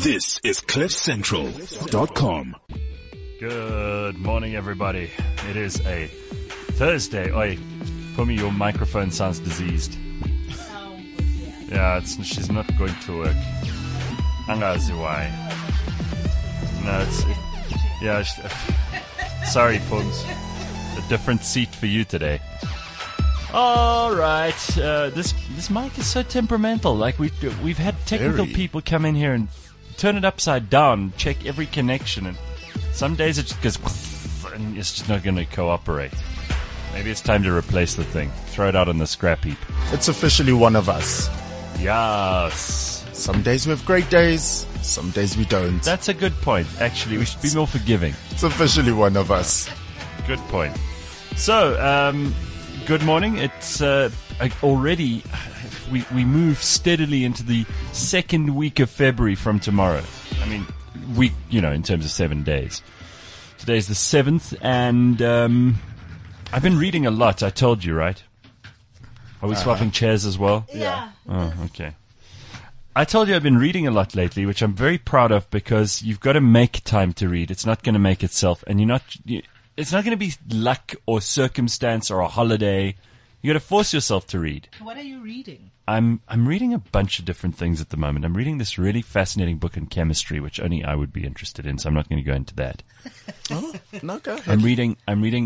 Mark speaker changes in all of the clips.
Speaker 1: This is CliffCentral.com.
Speaker 2: Good morning, everybody. It is a Thursday. Oi, Pumi, your microphone sounds diseased. Yeah, she's not going to work. Angazi why? No, sorry, Pums. A different seat for you today. All right. This mic is so temperamental. Like we've had technical people come in here and turn it upside down, check every connection, and some days it just goes and it's just not going to cooperate. Maybe it's time to replace the thing. Throw it out on the scrap heap.
Speaker 3: It's officially one of us.
Speaker 2: Yes.
Speaker 3: Some days we have great days, some days we don't.
Speaker 2: That's a good point. Actually, we should be more forgiving.
Speaker 3: It's officially one of us.
Speaker 2: Good point. So, good morning. It's already, we move steadily into the second week of February from tomorrow. I mean, week, in terms of 7 days. Today's the 7th, and I've been reading a lot. I told you, right? Are we swapping chairs as well?
Speaker 4: Yeah.
Speaker 2: Oh, okay. I told you I've been reading a lot lately, which I'm very proud of because you've got to make time to read. It's not going to make itself, and it's not going to be luck or circumstance or a holiday. You got to force yourself to read.
Speaker 4: What are you reading?
Speaker 2: I'm reading a bunch of different things at the moment. I'm reading this really fascinating book in chemistry, which only I would be interested in, so I'm not going to go into that.
Speaker 3: Oh, no, go ahead.
Speaker 2: I'm reading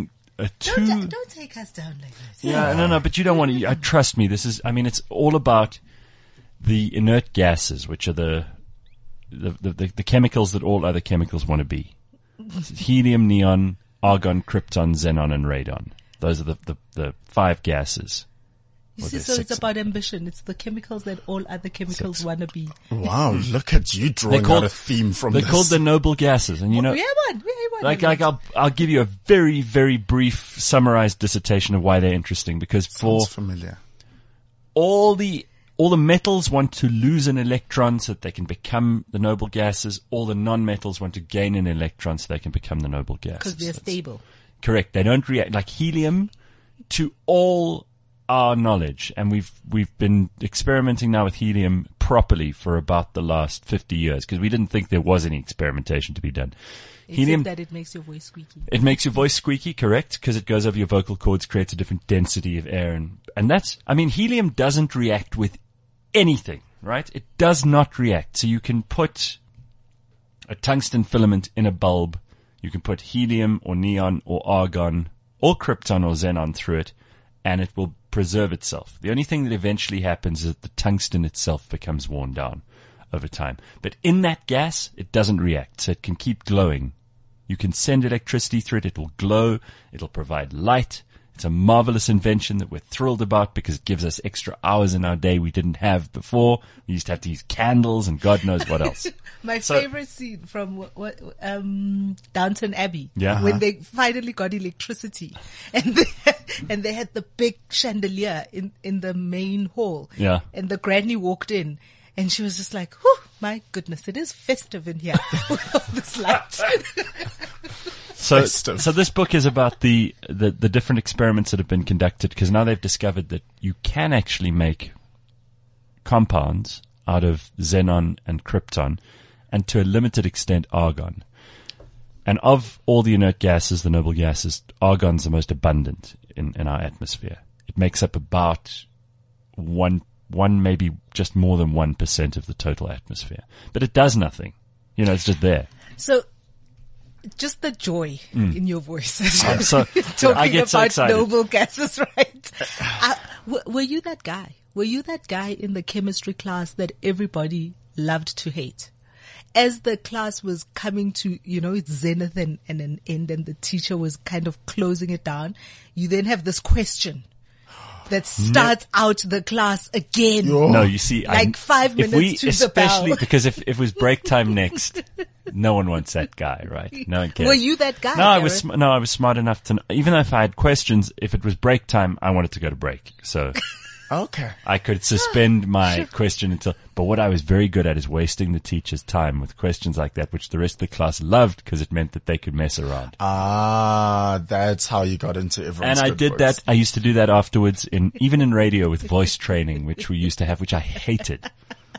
Speaker 4: Don't take us down like this.
Speaker 2: Yeah, no, but you don't want to. Trust me. It's all about the inert gases, which are the chemicals that all other chemicals want to be. Helium, neon, argon, krypton, xenon, and radon. Those are the 5 gases.
Speaker 4: You see, so it's about ambition. It's the chemicals that all other chemicals want to be.
Speaker 3: Wow, look at you drawing out a theme from this.
Speaker 2: They're called the noble gases, and we have one. I'll give you a very, very brief summarized dissertation of why they're interesting, because
Speaker 3: Sounds familiar.
Speaker 2: all the metals want to lose an electron so that they can become the noble gases. All the non-metals want to gain an electron so they can become the noble gases.
Speaker 4: Because they're stable.
Speaker 2: Correct. They don't react like helium to all our knowledge, and we've been experimenting now with helium properly for about the last 50 years because we didn't think there was any experimentation to be done.
Speaker 4: Except that it makes your voice squeaky.
Speaker 2: It makes your voice squeaky, correct? Because it goes over your vocal cords, creates a different density of air, and helium doesn't react with anything, right? It does not react. So you can put a tungsten filament in a bulb. You can put helium or neon or argon or krypton or xenon through it, and it will preserve itself. The only thing that eventually happens is that the tungsten itself becomes worn down over time. But in that gas, it doesn't react, so it can keep glowing. You can send electricity through it. It will glow. It'll provide light. It's a marvelous invention that we're thrilled about because it gives us extra hours in our day we didn't have before. We used to have to use candles and God knows what else.
Speaker 4: My favorite scene from Downton Abbey, when they finally got electricity, and they had the big chandelier in the main hall.
Speaker 2: Yeah.
Speaker 4: And the granny walked in, and she was just like, "Whew, my goodness, it is festive in here with all this light."
Speaker 2: So this book is about the different experiments that have been conducted, because now they've discovered that you can actually make compounds out of xenon and krypton, and to a limited extent argon. And of all the inert gases, the noble gases, argon's the most abundant in our atmosphere. It makes up about one, maybe just more than 1% of the total atmosphere. But it does nothing. It's just there.
Speaker 4: So, just the joy in your voice.
Speaker 2: So
Speaker 4: talking
Speaker 2: I get so
Speaker 4: about
Speaker 2: excited.
Speaker 4: noble gases, right? Were you that guy? Were you that guy in the chemistry class that everybody loved to hate? As the class was coming to, its zenith and an end, and the teacher was kind of closing it down, you then have this question that starts out the class again.
Speaker 2: No, you see,
Speaker 4: 5 minutes to the bell.
Speaker 2: Especially because if it was break time next, no one wants that guy, right? No one cares.
Speaker 4: Were you that guy?
Speaker 2: No, I was smart enough to, even though if I had questions, if it was break time, I wanted to go to break. So
Speaker 3: Okay.
Speaker 2: I could suspend my question until, but what I was very good at is wasting the teacher's time with questions like that, which the rest of the class loved because it meant that they could mess around.
Speaker 3: Ah, that's how you got into everyone's
Speaker 2: And I
Speaker 3: good
Speaker 2: did
Speaker 3: books.
Speaker 2: that. I used to do that afterwards even in radio with voice training, which we used to have, which I hated.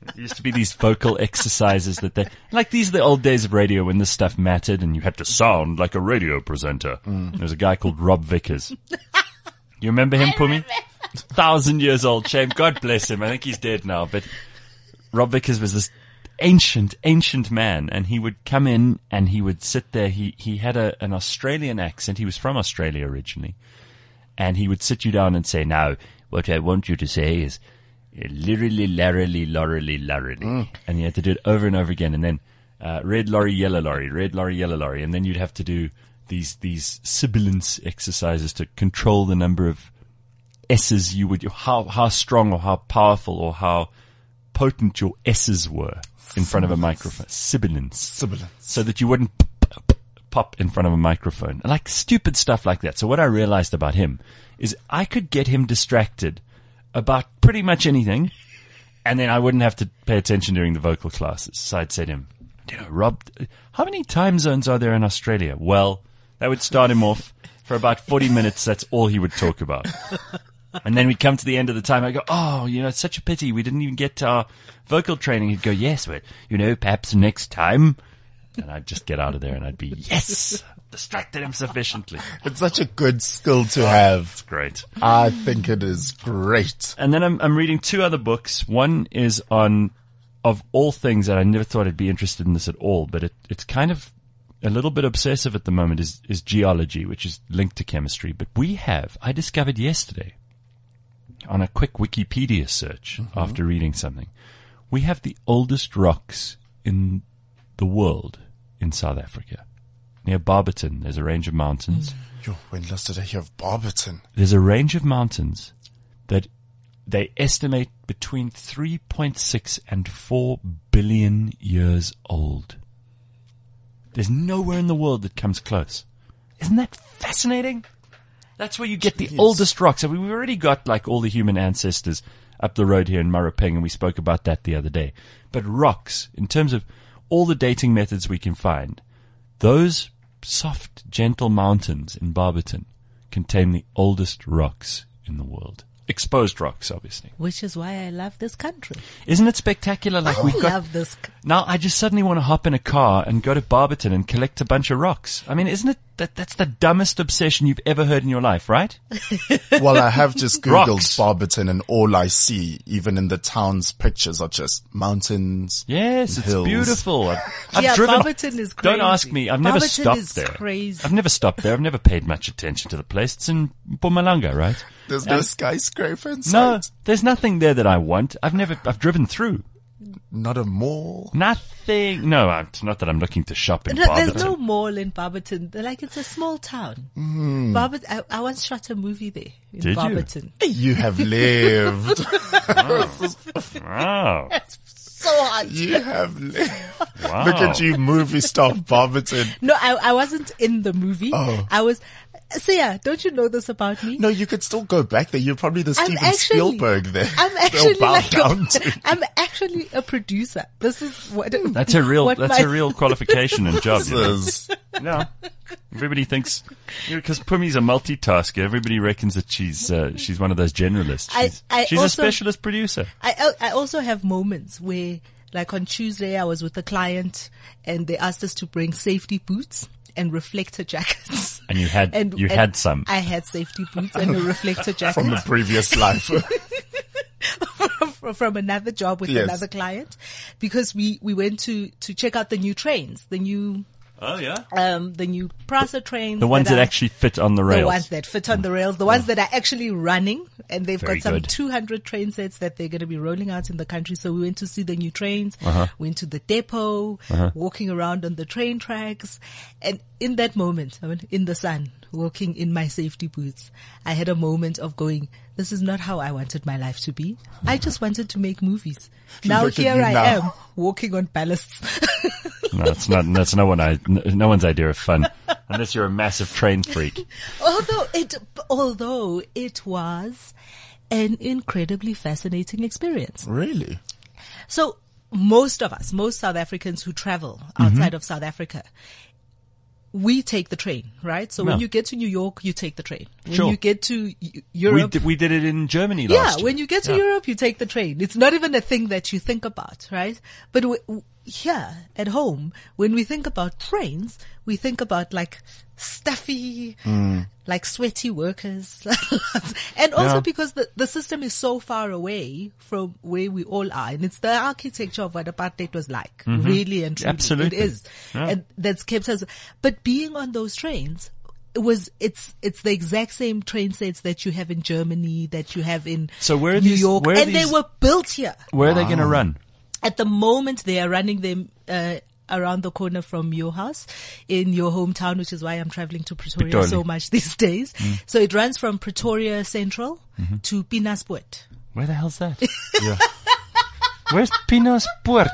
Speaker 2: used to be these vocal exercises like these are the old days of radio when this stuff mattered and you had to sound like a radio presenter. There was a guy called Rob Vickers. You remember him, Pumi? 1,000 years old, shame. God bless him. I think he's dead now, but Rob Vickers was this ancient man, and he would come in and he would sit there. He had an Australian accent. He was from Australia originally. And he would sit you down and say, now, what I want you to say is, lirily, larily, lorily, larily. And you had to do it over and over again. And then, red lorry, yellow lorry, red lorry, yellow lorry. And then you'd have to do these sibilance exercises to control the number of S's you would, how strong or how powerful or how potent your S's were in front of a microphone. Sibilance. So that you wouldn't pop in front of a microphone. Like stupid stuff like that. So what I realized about him is I could get him distracted about pretty much anything, and then I wouldn't have to pay attention during the vocal classes. So I'd say to him, Rob, how many time zones are there in Australia? Well, that would start him off for about 40 minutes. That's all he would talk about. And then we'd come to the end of the time. I go, oh, it's such a pity. We didn't even get to our vocal training. He'd go, yes, but, perhaps next time. And I'd just get out of there and I'd be, yes, distracted him sufficiently.
Speaker 3: It's such a good skill to have.
Speaker 2: It's great.
Speaker 3: I think it is great.
Speaker 2: And then I'm reading 2 other books. One is on, of all things that I never thought I'd be interested in this at all, but it's kind of a little bit obsessive at the moment is geology, which is linked to chemistry. But I discovered yesterday on a quick Wikipedia search after reading something, we have the oldest rocks in the world in South Africa. Near Barberton, there's a range of mountains.
Speaker 3: When last did I hear of Barberton?
Speaker 2: There's a range of mountains that they estimate between 3.6 and 4 billion years old. There's nowhere in the world that comes close. Isn't that fascinating? That's where you get the oldest rocks. I mean, we've already got like all the human ancestors up the road here in Marapeng, and we spoke about that the other day. But rocks, in terms of all the dating methods we can find, those soft, gentle mountains in Barberton contain the oldest rocks in the world. Exposed rocks, obviously.
Speaker 4: Which is why I love this country.
Speaker 2: Isn't it spectacular? Like
Speaker 4: I love this.
Speaker 2: Now I just suddenly want to hop in a car and go to Barberton and collect a bunch of rocks. I mean, isn't it that's the dumbest obsession you've ever heard in your life, right?
Speaker 3: Well, I have just Googled
Speaker 2: Rocks.
Speaker 3: Barberton, and all I see, even in the town's pictures, are just mountains.
Speaker 2: Yes,
Speaker 3: and
Speaker 2: it's
Speaker 3: hills.
Speaker 2: beautiful. I've driven.
Speaker 4: Barberton is crazy.
Speaker 2: Don't ask me. I've never
Speaker 4: Barberton
Speaker 2: stopped
Speaker 4: is
Speaker 2: there.
Speaker 4: Crazy.
Speaker 2: I've never stopped there. I've never paid much attention to the place. It's in Mpumalanga, right?
Speaker 3: There's no skyscraper in
Speaker 2: No,
Speaker 3: sight.
Speaker 2: there's nothing there that I want. I've driven through.
Speaker 3: Not a mall.
Speaker 2: Nothing. No, it's not that I'm looking to shop in
Speaker 4: No,
Speaker 2: Barberton.
Speaker 4: there's no mall in Barberton. Like, it's a small town. Barberton. I once shot a movie there in
Speaker 2: Did you?
Speaker 4: Barberton.
Speaker 3: You have lived.
Speaker 2: Wow.
Speaker 4: So hot.
Speaker 3: You have lived.
Speaker 2: Wow.
Speaker 3: Look at you, movie star Barberton.
Speaker 4: No, I wasn't in the movie.
Speaker 3: Oh.
Speaker 4: I was. So yeah, don't you know this about me?
Speaker 3: No, you could still go back there. You're probably the
Speaker 4: I'm
Speaker 3: Steven
Speaker 4: actually-
Speaker 3: Spielberg there.
Speaker 4: I'm
Speaker 3: They'll
Speaker 4: actually
Speaker 3: bow
Speaker 4: like
Speaker 3: down to.
Speaker 4: I'm actually a producer. This is what
Speaker 2: That's a real.
Speaker 4: what
Speaker 2: That's
Speaker 4: my-
Speaker 2: a real qualification and job. You know?
Speaker 3: This is-
Speaker 2: No, everybody thinks because Pumi's a multitasker. Everybody reckons that she's one of those generalists. She's a
Speaker 4: also-
Speaker 2: specialist producer.
Speaker 4: I also have moments where, like on Tuesday, I was with a client and they asked us to bring safety boots and reflector jackets.
Speaker 2: And you had some.
Speaker 4: I had safety boots and a reflector jacket
Speaker 3: from the previous life.
Speaker 4: from another job with
Speaker 3: Yes.
Speaker 4: another client, because we went to check out the new trains, the new Prasa trains,
Speaker 2: The ones that
Speaker 4: are-
Speaker 2: actually fit on the rails.
Speaker 4: The ones that fit on the rails, the ones that are actually running, and they've
Speaker 2: Very
Speaker 4: got some
Speaker 2: good.
Speaker 4: 200 train sets that they're going to be rolling out in the country. So we went to see the new trains, went to the depot, walking around on the train tracks. And in that moment, I mean, in the sun, walking in my safety boots, I had a moment of going, this is not how I wanted my life to be. I just wanted to make movies. Now
Speaker 3: Look at
Speaker 4: here
Speaker 3: you
Speaker 4: I
Speaker 3: now.
Speaker 4: am, walking on ballasts.
Speaker 2: No, it's not. That's no one's idea of fun, unless you're a massive train freak.
Speaker 4: Although it was an incredibly fascinating experience.
Speaker 3: Really?
Speaker 4: So most South Africans who travel outside of South Africa, we take the train, right? So
Speaker 2: No.
Speaker 4: when you get to New York, you take the train. When
Speaker 2: Sure.
Speaker 4: you get to Europe,
Speaker 2: We did it in Germany last year.
Speaker 4: when you get to Europe, you take the train. It's not even a thing that you think about, right? But here at home, when we think about trains, we think about like stuffy, like sweaty workers. And also
Speaker 2: Yeah.
Speaker 4: because the system is so far away from where we all are. And it's the architecture of what apartheid was like. Really and truly.
Speaker 2: Absolutely.
Speaker 4: It is.
Speaker 2: Yeah.
Speaker 4: And that's kept us, but being on those trains, it's the exact same train sets that you have in Germany, that you have in
Speaker 2: So where are
Speaker 4: New
Speaker 2: these-
Speaker 4: York,
Speaker 2: where are
Speaker 4: and they
Speaker 2: these-
Speaker 4: were built here.
Speaker 2: Where are they going to run?
Speaker 4: At the moment, they are running them around the corner from your house in your hometown, which is why I'm traveling to Pretoria so much these days. So it runs from Pretoria Central to Pienaarpoort.
Speaker 2: Where the hell's that? Where's Pienaarpoort?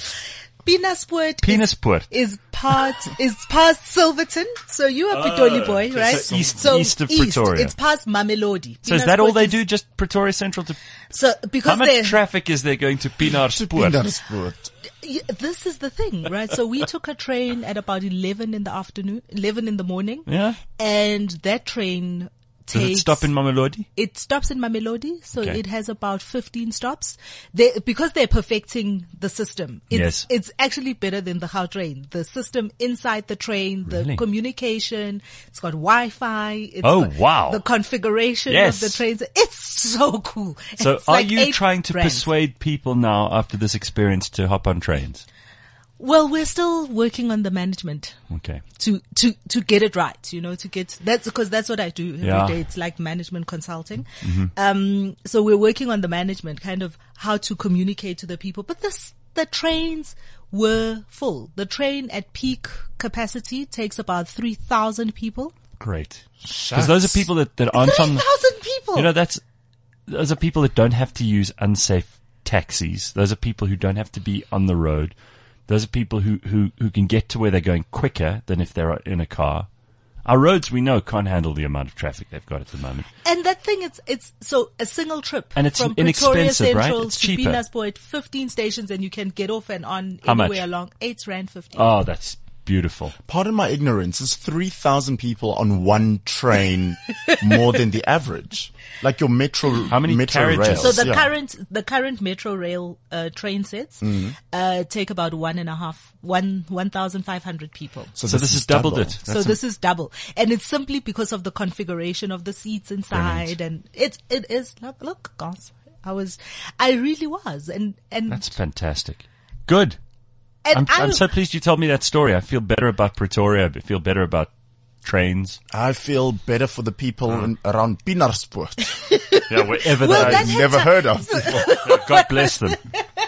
Speaker 4: Pienaarpoort is past Silverton. So you're a Pitoli boy,
Speaker 2: okay.
Speaker 4: right?
Speaker 2: So east of Pretoria.
Speaker 4: It's past Mamelodi.
Speaker 2: So is that all
Speaker 4: Pienaarpoort
Speaker 2: they do? Just Pretoria Central to?
Speaker 4: So
Speaker 2: How
Speaker 4: because
Speaker 2: much
Speaker 4: they're
Speaker 2: traffic is there going to Pienaarpoort?
Speaker 3: Pienaarpoort.
Speaker 4: this is the thing, right? So we took a train at about 11 in the morning.
Speaker 2: Yeah.
Speaker 4: And that train
Speaker 2: Does it stop in Mamelodi?
Speaker 4: It stops in Mamelodi, so
Speaker 2: Okay.
Speaker 4: it has about 15 stops. Because they're perfecting the system. It's actually better than the Gautrain. The system inside the train, the
Speaker 2: Really?
Speaker 4: communication, it's got Wi-Fi. It's
Speaker 2: Oh,
Speaker 4: got
Speaker 2: wow.
Speaker 4: The configuration
Speaker 2: Yes.
Speaker 4: of the trains. It's so cool.
Speaker 2: So
Speaker 4: It's
Speaker 2: are
Speaker 4: like
Speaker 2: you
Speaker 4: 8
Speaker 2: trying to
Speaker 4: brands.
Speaker 2: persuade people now after this experience to hop on trains?
Speaker 4: Well, we're still working on the management.
Speaker 2: Okay.
Speaker 4: To get it right, that's what I do every day.
Speaker 2: Yeah.
Speaker 4: It's like management consulting. So we're working on the management, kind of how to communicate to the people. But the trains were full. The train at peak capacity takes about 3,000 people.
Speaker 2: Great. Because those are people that aren't on,
Speaker 4: 3,000 people!
Speaker 2: you know, those are people that don't have to use unsafe taxis. Those are people who don't have to be on the road. Those are people who can get to where they're going quicker than if they're in a car. Our roads, we know, can't handle the amount of traffic they've got at the moment.
Speaker 4: And that thing, it's so a single trip.
Speaker 2: And it's
Speaker 4: from
Speaker 2: inexpensive,
Speaker 4: Pretoria Central
Speaker 2: right? It's
Speaker 4: to
Speaker 2: cheaper.
Speaker 4: Pienaarpoort, 15 stations, and you can get off and on
Speaker 2: How much?
Speaker 4: anywhere along. 8 Rand 50.
Speaker 2: Oh, that's beautiful.
Speaker 3: Pardon my ignorance, is 3,000 people on one train more than the average? Like your metro,
Speaker 2: How many
Speaker 3: metro
Speaker 2: carriages?
Speaker 3: rails.
Speaker 4: So the
Speaker 3: yeah.
Speaker 4: current metro rail train sets take about 1,500 people.
Speaker 2: So this has doubled
Speaker 3: double.
Speaker 2: it.
Speaker 4: So this is double, and it's simply because of the configuration of the seats inside, and it is look, guys, I really was, and
Speaker 2: That's fantastic. Good.
Speaker 4: and
Speaker 2: I'm so pleased you told me that story. I feel better about Pretoria. I feel better about trains.
Speaker 3: I feel better for the people around Pienaarpoort.
Speaker 2: Yeah, wherever
Speaker 4: Well,
Speaker 2: they
Speaker 4: that's-
Speaker 3: I've never heard of before.
Speaker 2: God bless them.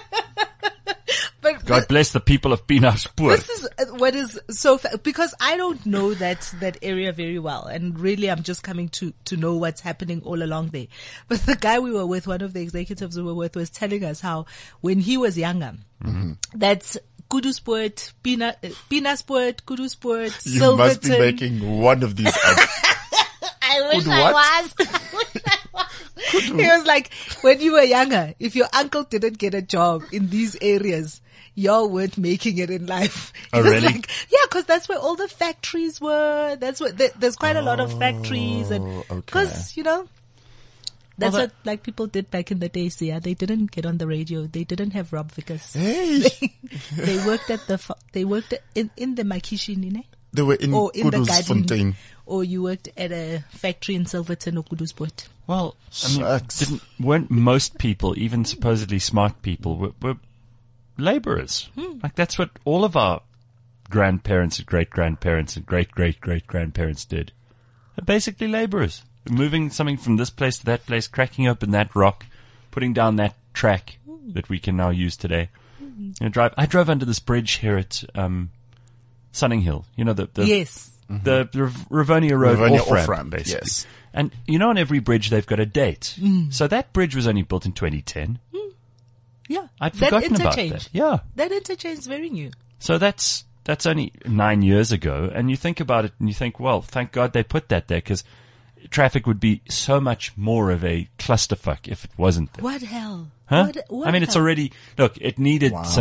Speaker 4: but
Speaker 2: God bless the people of Pienaarpoort.
Speaker 4: this is what is so because I don't know that area very well, and really I'm just coming to know what's happening all along there. But the guy we were with, one of the executives we were with, was telling us how when he was younger, that's Kuduspoort, Pienaarpoort, Kuduspoort,
Speaker 3: You
Speaker 4: Silverton.
Speaker 3: must be making one of these up.
Speaker 4: I wish
Speaker 3: Kudu
Speaker 4: I
Speaker 3: what?
Speaker 4: was. He was like, when you were younger, if your uncle didn't get a job in these areas, y'all weren't making it in life.
Speaker 2: Oh,
Speaker 4: It was
Speaker 2: really?
Speaker 4: like, yeah, because that's where all the factories were. That's where there's quite a lot of factories, and
Speaker 3: okay.
Speaker 4: because that's
Speaker 2: Well,
Speaker 4: what like people did back in the days. Yeah, they didn't get on the radio. They didn't have Rob Vickers.
Speaker 3: Hey,
Speaker 4: They worked in the Makishini, ne?
Speaker 3: they were in
Speaker 4: Or in the
Speaker 3: Kudusfontein.
Speaker 4: garden, or you worked at a factory in Silverton or Kuduspoort.
Speaker 2: Well, I mean,
Speaker 3: Shucks.
Speaker 2: weren't most people, even supposedly smart people, were laborers? Like that's what all of our grandparents and great-grandparents and great-great-great-grandparents did. They're basically laborers. Moving something from this place to that place, cracking open that rock, putting down that track that we can now use today. I drove under this bridge here at Sunning Hill. You know, the
Speaker 4: Yes.
Speaker 2: the Rivonia Road
Speaker 3: Rivonia
Speaker 2: off-ramp,
Speaker 3: off-ramp,
Speaker 2: basically.
Speaker 3: yes.
Speaker 2: And on every bridge they've got a date. So that bridge was only built in 2010.
Speaker 4: Yeah.
Speaker 2: I'd
Speaker 4: That
Speaker 2: forgotten about
Speaker 4: interchange.
Speaker 2: that. Yeah.
Speaker 4: That interchange is very new.
Speaker 2: So that's only 9 years ago. And you think about it and you think, well, thank God they put that there because traffic would be so much more of a clusterfuck if it wasn't there.
Speaker 4: What hell?
Speaker 2: Huh?
Speaker 4: What
Speaker 2: I mean, it's
Speaker 4: hell?
Speaker 2: already, look, it needed
Speaker 3: Wow.
Speaker 2: some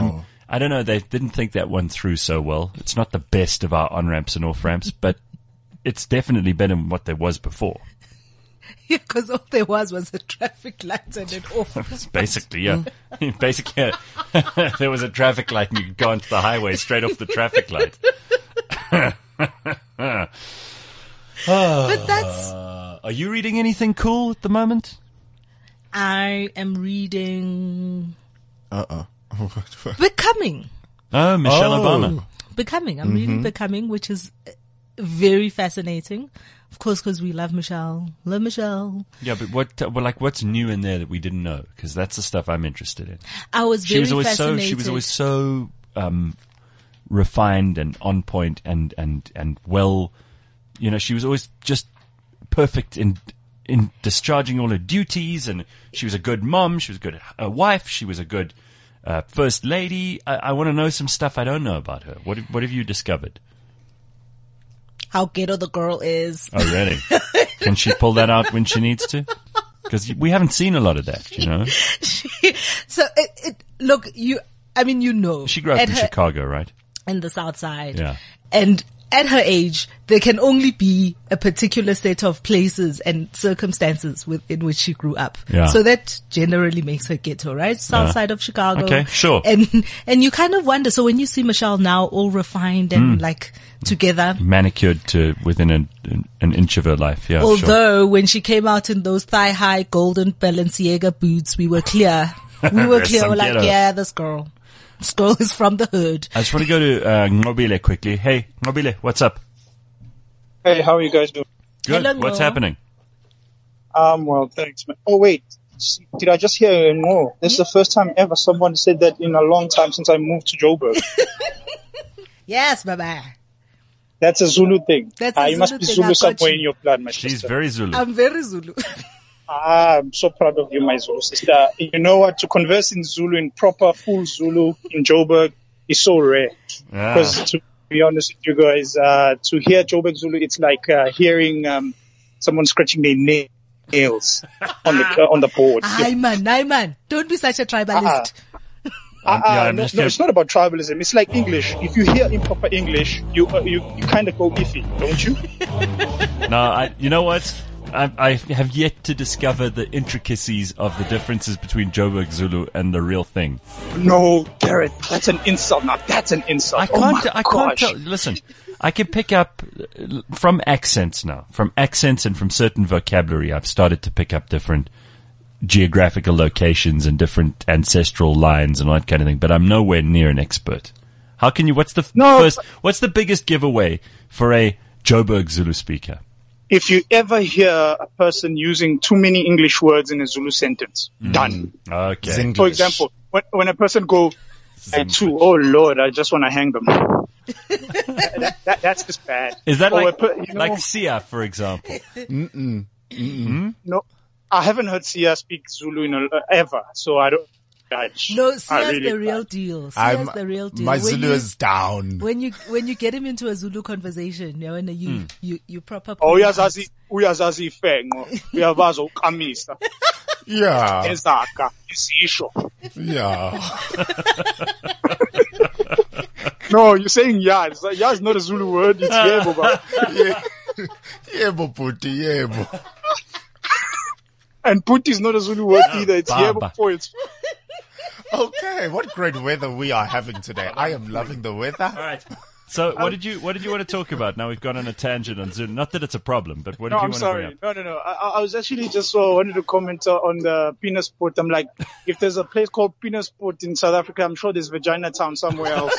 Speaker 2: I don't know. They didn't think that one through so well. It's not the best of our on-ramps and off-ramps, but it's definitely better than what there was before.
Speaker 4: Yeah, because all there was a traffic light and an off.
Speaker 2: It's basically, yeah. Basically, there was a traffic light and you could go onto the highway straight off the traffic light.
Speaker 4: But that's...
Speaker 2: Are you reading anything cool at the moment?
Speaker 4: I am reading
Speaker 3: Uh-oh.
Speaker 4: Becoming.
Speaker 2: Oh, Michelle Obama.
Speaker 4: Becoming. I'm reading Becoming, which is very fascinating. Of course, because we love Michelle. Love Michelle.
Speaker 2: Yeah, but what's new in there that we didn't know? Because that's the stuff I'm interested in.
Speaker 4: I was very fascinated.
Speaker 2: She was always so refined and on point and well. You know, she was always just perfect in discharging all her duties, and she was a good mom. She was a good wife. She was a good first lady. I want to know some stuff I don't know about her. What have you discovered?
Speaker 4: How ghetto the girl is.
Speaker 2: Oh, really? Can she pull that out when she needs to? Because we haven't seen a lot of that, you know.
Speaker 4: So look, you know,
Speaker 2: she grew up in Chicago, right?
Speaker 4: In the South Side.
Speaker 2: Yeah.
Speaker 4: And at her age, there can only be a particular set of places and circumstances in which she grew up.
Speaker 2: Yeah.
Speaker 4: So that generally makes her ghetto, right? South side of Chicago.
Speaker 2: Okay, sure.
Speaker 4: And you kind of wonder, so when you see Michelle now all refined and like together.
Speaker 2: Manicured to within an inch of her life, yeah.
Speaker 4: Although when she came out in those thigh-high golden Balenciaga boots, we were clear. We're like, yeah, this girl is from the hood.
Speaker 2: I just want to go to Ngobile quickly. Hey, Ngobile, what's up?
Speaker 5: Hey, how are you guys doing?
Speaker 2: Good.
Speaker 4: Hello,
Speaker 2: what's
Speaker 4: Ngo.
Speaker 2: happening?
Speaker 5: Well, thanks, man. Oh, wait. Did I just hear no? This is the first time ever someone said that in a long time since I moved to Joburg.
Speaker 4: Yes, bye-bye.
Speaker 5: That's a Zulu thing.
Speaker 4: That's a
Speaker 5: you must
Speaker 4: Zulu
Speaker 5: be
Speaker 4: thing.
Speaker 5: Zulu
Speaker 4: I've got
Speaker 5: somewhere
Speaker 4: you.
Speaker 5: in your blood, my
Speaker 2: She's
Speaker 5: sister.
Speaker 2: very Zulu.
Speaker 4: I'm very Zulu.
Speaker 5: I'm so proud of you, my Zulu sister. You know what? To converse in Zulu, in proper full Zulu in Joburg is so rare.
Speaker 2: Yeah.
Speaker 5: Because to be honest with you guys, to hear Joburg Zulu, it's like hearing someone scratching their nails on the board.
Speaker 4: Hi man. Don't be such a tribalist.
Speaker 2: I'm
Speaker 5: No,
Speaker 2: just
Speaker 5: it's not about tribalism. It's like English. If you hear improper English, you kind of go iffy, don't you?
Speaker 2: No, you know what? I have yet to discover the intricacies of the differences between Joburg Zulu and the real thing.
Speaker 5: No, Garrett, that's an insult. Now that's an insult.
Speaker 2: I can't
Speaker 5: gosh.
Speaker 2: tell. Listen, I can pick up from accents now, and from certain vocabulary. I've started to pick up different geographical locations and different ancestral lines and all that kind of thing, but I'm nowhere near an expert. How can you, what's the biggest giveaway for a Joburg Zulu speaker?
Speaker 5: If you ever hear a person using too many English words in a Zulu sentence, done.
Speaker 2: Okay.
Speaker 3: Zinglish.
Speaker 5: For example, when a person go to, oh Lord, I just want to hang them. That's just bad.
Speaker 2: Is that
Speaker 5: Or
Speaker 2: like Sia, for example?
Speaker 5: No, I haven't heard Sia speak Zulu ever, so I don't.
Speaker 4: No, Sia's
Speaker 5: really
Speaker 4: the real deal. Sia's the real deal.
Speaker 3: My
Speaker 4: When
Speaker 3: Zulu
Speaker 4: you-
Speaker 3: is down.
Speaker 4: When you get him into a Zulu conversation, you know, you proper.
Speaker 5: Oh, uyazazi fengo. Uyabazo ukamisa.
Speaker 3: Yeah.
Speaker 5: Ezaka. Isisho.
Speaker 3: Yeah.
Speaker 5: No, you're saying yeah. Yeah is not a Zulu word. It's yebo, but.
Speaker 3: Yebo, puti, yebo.
Speaker 5: And puti is not a Zulu word either. It's
Speaker 2: Baba.
Speaker 5: yebo for it.
Speaker 3: Okay, what great weather we are having today. I am loving the weather.
Speaker 2: All right. So what did you want to talk about? Now we've gone on a tangent on Zulu. Not that it's a problem, but what did
Speaker 5: No,
Speaker 2: you
Speaker 5: I'm
Speaker 2: want
Speaker 5: sorry.
Speaker 2: to bring up?
Speaker 5: No. I was actually just wanted to comment on the penis port. I'm like, if there's a place called penis port in South Africa, I'm sure there's Vagina Town somewhere else.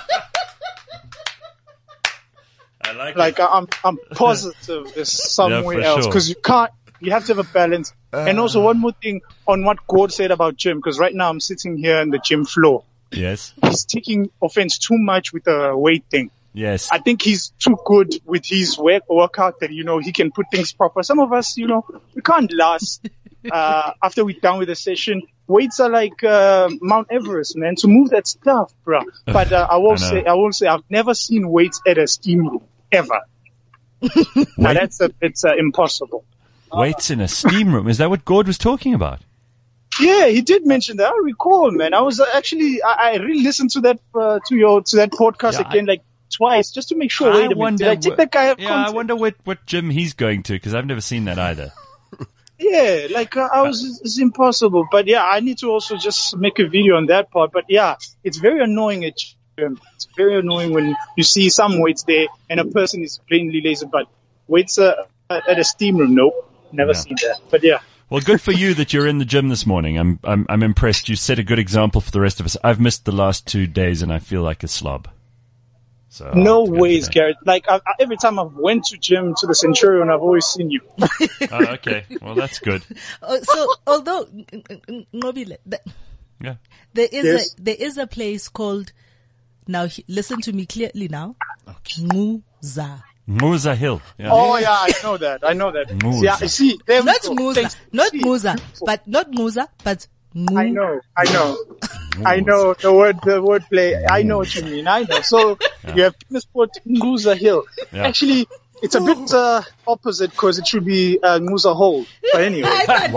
Speaker 2: I
Speaker 5: Like I'm positive there's somewhere
Speaker 2: for
Speaker 5: else
Speaker 2: sure.
Speaker 5: because you have to have a balance. And also one more thing on what Gord said about gym, because right now I'm sitting here on the gym floor.
Speaker 2: Yes.
Speaker 5: He's taking offense too much with the weight thing.
Speaker 2: Yes.
Speaker 5: I think he's too good with his workout that, he can put things proper. Some of us, we can't last, after we're done with the session. Weights are like, Mount Everest, man, to move that stuff, bro. But, I will say, I've never seen weights at a steam room, ever. Now it's impossible.
Speaker 2: Weights in a steam room. Is that what Gord was talking about?
Speaker 5: Yeah, he did mention that. I recall, man. I was actually, I re-listened to that, to that podcast
Speaker 2: Yeah,
Speaker 5: again, like twice, just to make sure.
Speaker 2: I
Speaker 5: Wait a minute.
Speaker 2: wonder
Speaker 5: Did I take that guy out of
Speaker 2: Yeah, I
Speaker 5: context?
Speaker 2: wonder what gym he's going to, because I've never seen that either.
Speaker 5: Yeah, like I was, it's impossible. But yeah, I need to also just make a video on that part. But yeah, it's very annoying at gym. It's very annoying when you see some weights there and a person is plainly lazy. But weights at a steam room, nope, never seen that. But yeah.
Speaker 2: Well, good for you that you're in the gym this morning. I'm impressed. You set a good example for the rest of us. I've missed the last 2 days and I feel like a slob. So
Speaker 5: No
Speaker 2: I'll have to go
Speaker 5: ways,
Speaker 2: today.
Speaker 5: Garrett. Like every time I've went to gym to the Centurion, I've always seen you.
Speaker 2: Oh, okay. Well, that's good.
Speaker 4: So, although, Nobile,
Speaker 2: Yeah.
Speaker 5: Yes.
Speaker 4: there is a place called, now listen to me clearly now, Muza.
Speaker 2: Muza Hill. Yeah.
Speaker 5: Oh yeah, I know that.
Speaker 2: Muza.
Speaker 5: Yeah, see, there we
Speaker 4: Not
Speaker 5: go.
Speaker 4: Muza,
Speaker 5: Thanks.
Speaker 4: not
Speaker 5: See,
Speaker 4: Muza, but not Muza, but
Speaker 5: I know. I know the word play. I know what you mean. I know. So you have tennis court Nguza Hill.
Speaker 2: Yeah.
Speaker 5: Actually, it's a bit opposite because it should be Nguza Hole. But anyway,
Speaker 4: Ivan,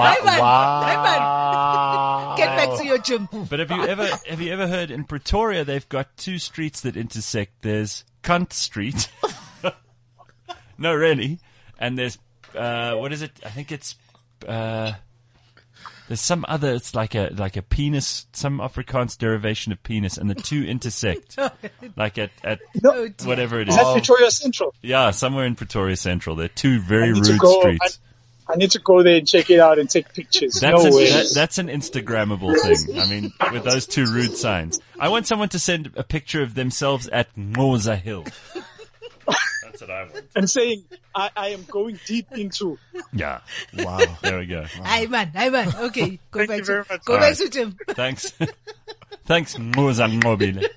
Speaker 3: Wow.
Speaker 4: get back to your gym.
Speaker 2: But have you ever heard in Pretoria they've got 2 streets that intersect? There's Cunt Street. No, really. And there's what is it? I think it's there's some other. It's like a penis, some Afrikaans derivation of penis, and the 2 intersect, like at
Speaker 4: Oh, dear.
Speaker 2: whatever it
Speaker 5: is
Speaker 2: is.
Speaker 5: that Victoria Central?
Speaker 2: Yeah, somewhere in Pretoria Central. They're 2 very
Speaker 5: need to
Speaker 2: rude
Speaker 5: go-
Speaker 2: streets.
Speaker 5: I need to go there and check it out and take pictures.
Speaker 2: That's
Speaker 5: no way.
Speaker 2: that's an Instagrammable thing. I mean, with those 2 rude signs. I want someone to send a picture of themselves at Ngoza Hill. That's what I want.
Speaker 5: And saying, I am going deep into.
Speaker 2: Yeah.
Speaker 3: Wow.
Speaker 2: There we go.
Speaker 4: Ivan, okay, go
Speaker 5: Thank
Speaker 4: back
Speaker 5: you very
Speaker 4: to,
Speaker 5: much.
Speaker 4: go
Speaker 2: All
Speaker 4: back
Speaker 2: right.
Speaker 4: to gym.
Speaker 2: Thanks. Thanks, Ngoza Ngobile.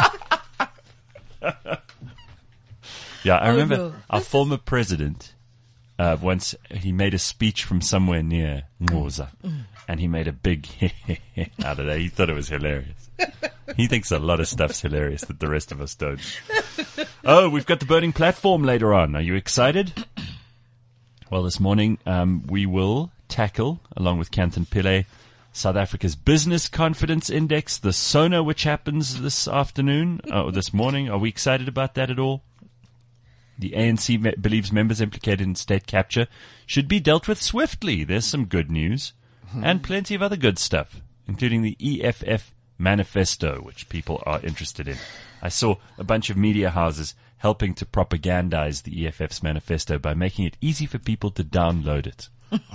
Speaker 2: Yeah, I remember
Speaker 4: no.
Speaker 2: our former president, once he made a speech from somewhere near Ngoza, and he made a big out of that. He thought it was hilarious. He thinks a lot of stuff's hilarious that the rest of us don't. Oh, we've got the burning platform later on. Are you excited? Well, this morning, we will tackle, along with Canton Pillay, South Africa's Business Confidence Index, the SONA, which happens this afternoon, or this morning. Are we excited about that at all? The ANC believes members implicated in state capture should be dealt with swiftly. There's some good news and plenty of other good stuff, including the EFF manifesto, which people are interested in. I saw a bunch of media houses helping to propagandize the EFF's manifesto by making it easy for people to download it.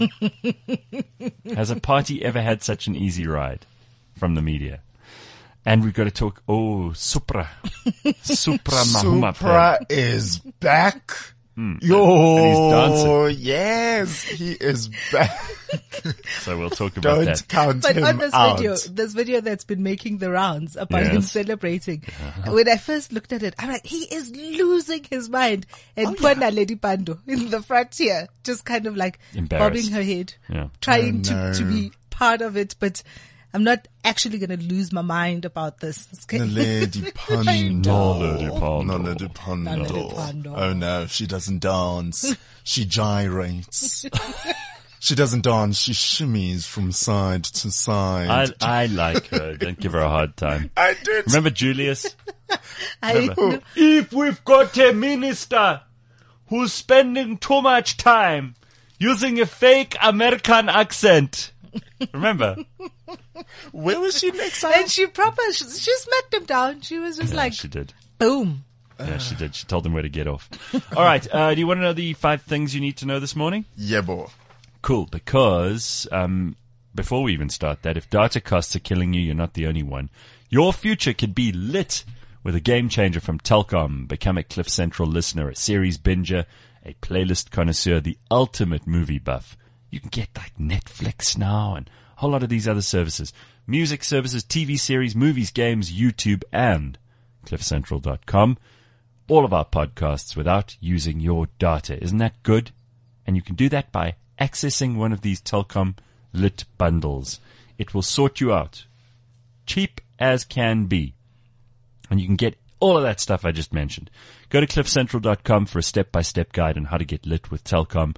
Speaker 2: Has a party ever had such an easy ride from the media? And we've got to talk, Supra Mahuma.
Speaker 3: Supra is back.
Speaker 2: And
Speaker 3: Yo,
Speaker 2: he's dancing.
Speaker 3: yes, he is back.
Speaker 2: So we'll talk about
Speaker 3: Don't
Speaker 2: that.
Speaker 3: count
Speaker 4: But
Speaker 3: him
Speaker 4: on this
Speaker 3: out.
Speaker 4: video that's been making the rounds about him
Speaker 2: Yes.
Speaker 4: celebrating, when I first looked at it, I'm like, he is losing his mind. And Pwana Lady Pando in the front here, just kind of like
Speaker 2: Embarrassed.
Speaker 4: bobbing her head,
Speaker 2: Yeah.
Speaker 4: trying
Speaker 3: Oh,
Speaker 4: to
Speaker 3: no.
Speaker 4: be part of it, but I'm not actually going to lose my mind about this. It's
Speaker 3: Naledi Pando.
Speaker 2: Naledi Pando.
Speaker 3: Naledi Pando.
Speaker 4: Naledi Pando.
Speaker 3: Oh no, she doesn't dance. She gyrates. She doesn't dance. She shimmies from side to side.
Speaker 2: I like her. Don't give her a hard time.
Speaker 3: I did.
Speaker 2: Remember Julius?
Speaker 4: I,
Speaker 2: If we've got a minister who's spending too much time using a fake American accent. Remember?
Speaker 3: Where was she next time?
Speaker 4: and she smacked him down. She was just
Speaker 2: Yeah,
Speaker 4: like,
Speaker 2: she did.
Speaker 4: boom.
Speaker 2: Yeah, she did. She told them where to get off. All right. Do you want to know the 5 things you need to know this morning?
Speaker 3: Yeah, boy.
Speaker 2: Cool. Because before we even start that, if data costs are killing you, you're not the only one. Your future could be lit with a game changer from Telkom. Become a Cliff Central listener, a series binger, a playlist connoisseur, the ultimate movie buff. You can get like Netflix now and a whole lot of these other services. Music services, TV series, movies, games, YouTube, and cliffcentral.com. All of our podcasts without using your data. Isn't that good? And you can do that by accessing one of these Telkom lit bundles. It will sort you out. Cheap as can be. And you can get all of that stuff I just mentioned. Go to cliffcentral.com for a step-by-step guide on how to get lit with Telkom.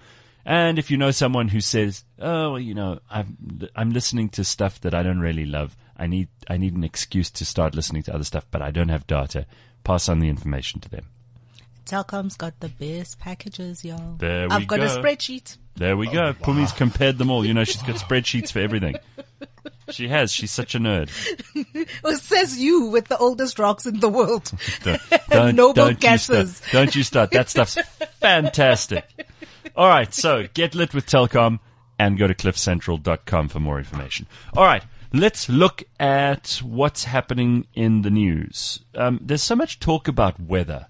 Speaker 2: And if you know someone who says, "Oh, you know, I'm listening to stuff that I don't really love. I need an excuse to start listening to other stuff, but I don't have data," pass on the information to them.
Speaker 4: Telkom's got the best packages, y'all.
Speaker 2: There we
Speaker 4: I've got
Speaker 2: go.
Speaker 4: a spreadsheet.
Speaker 2: There we go. Pumi's compared them all. You know, she's got spreadsheets for everything. She has. She's such a nerd.
Speaker 4: It says you with the oldest rocks in the world.
Speaker 2: Don't
Speaker 4: Noble
Speaker 2: you
Speaker 4: gases.
Speaker 2: start. Don't you start. That stuff's fantastic. All right. So get lit with Telkom and go to cliffcentral.com for more information. All right. Let's look at what's happening in the news. There's so much talk about weather.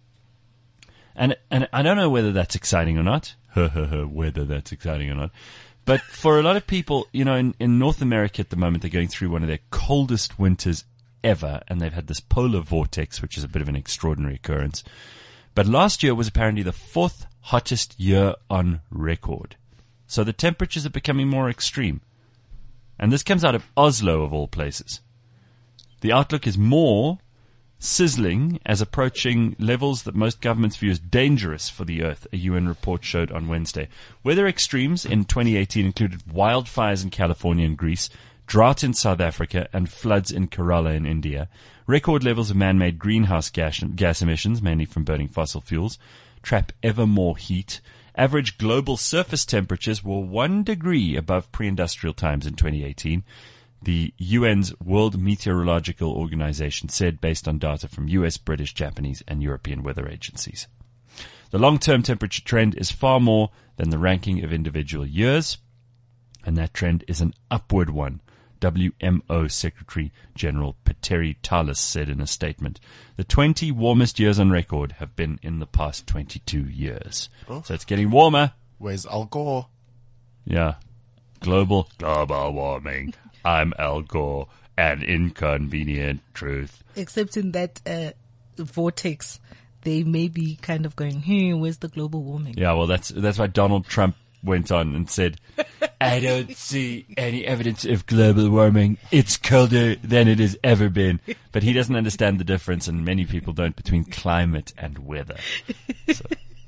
Speaker 2: And I don't know whether that's exciting or not. Whether that's exciting or not. But for a lot of people, you know, in North America at the moment, they're going through one of their coldest winters ever. And they've had this polar vortex, which is a bit of an extraordinary occurrence. But last year was apparently the 4th hottest year on record. So the temperatures are becoming more extreme. And this comes out of Oslo, of all places. The outlook is more sizzling as approaching levels that most governments view as dangerous for the Earth, a UN report showed on Wednesday. Weather extremes in 2018 included wildfires in California and Greece, drought in South Africa, and floods in Kerala in India. Record levels of man-made greenhouse gas emissions, mainly from burning fossil fuels, trap ever more heat. Average global surface temperatures were 1 degree above pre-industrial times in 2018. The UN's World Meteorological Organization said, based on data from US, British, Japanese, and European weather agencies. The long-term temperature trend is far more than the ranking of individual years, and that trend is an upward one, WMO Secretary General Petteri Talas said in a statement. The 20 warmest years on record have been in the past 22 years.
Speaker 3: Oh.
Speaker 2: So it's getting warmer.
Speaker 3: Where's Al Gore?
Speaker 2: Yeah. Global warming. I'm Al Gore. An inconvenient truth.
Speaker 4: Except in that vortex, they may be kind of going, where's the global warming?
Speaker 2: Yeah, well, that's why Donald Trump went on and said, I don't see any evidence of global warming. It's colder than it has ever been. But he doesn't understand the difference, and many people don't, between climate and weather. So.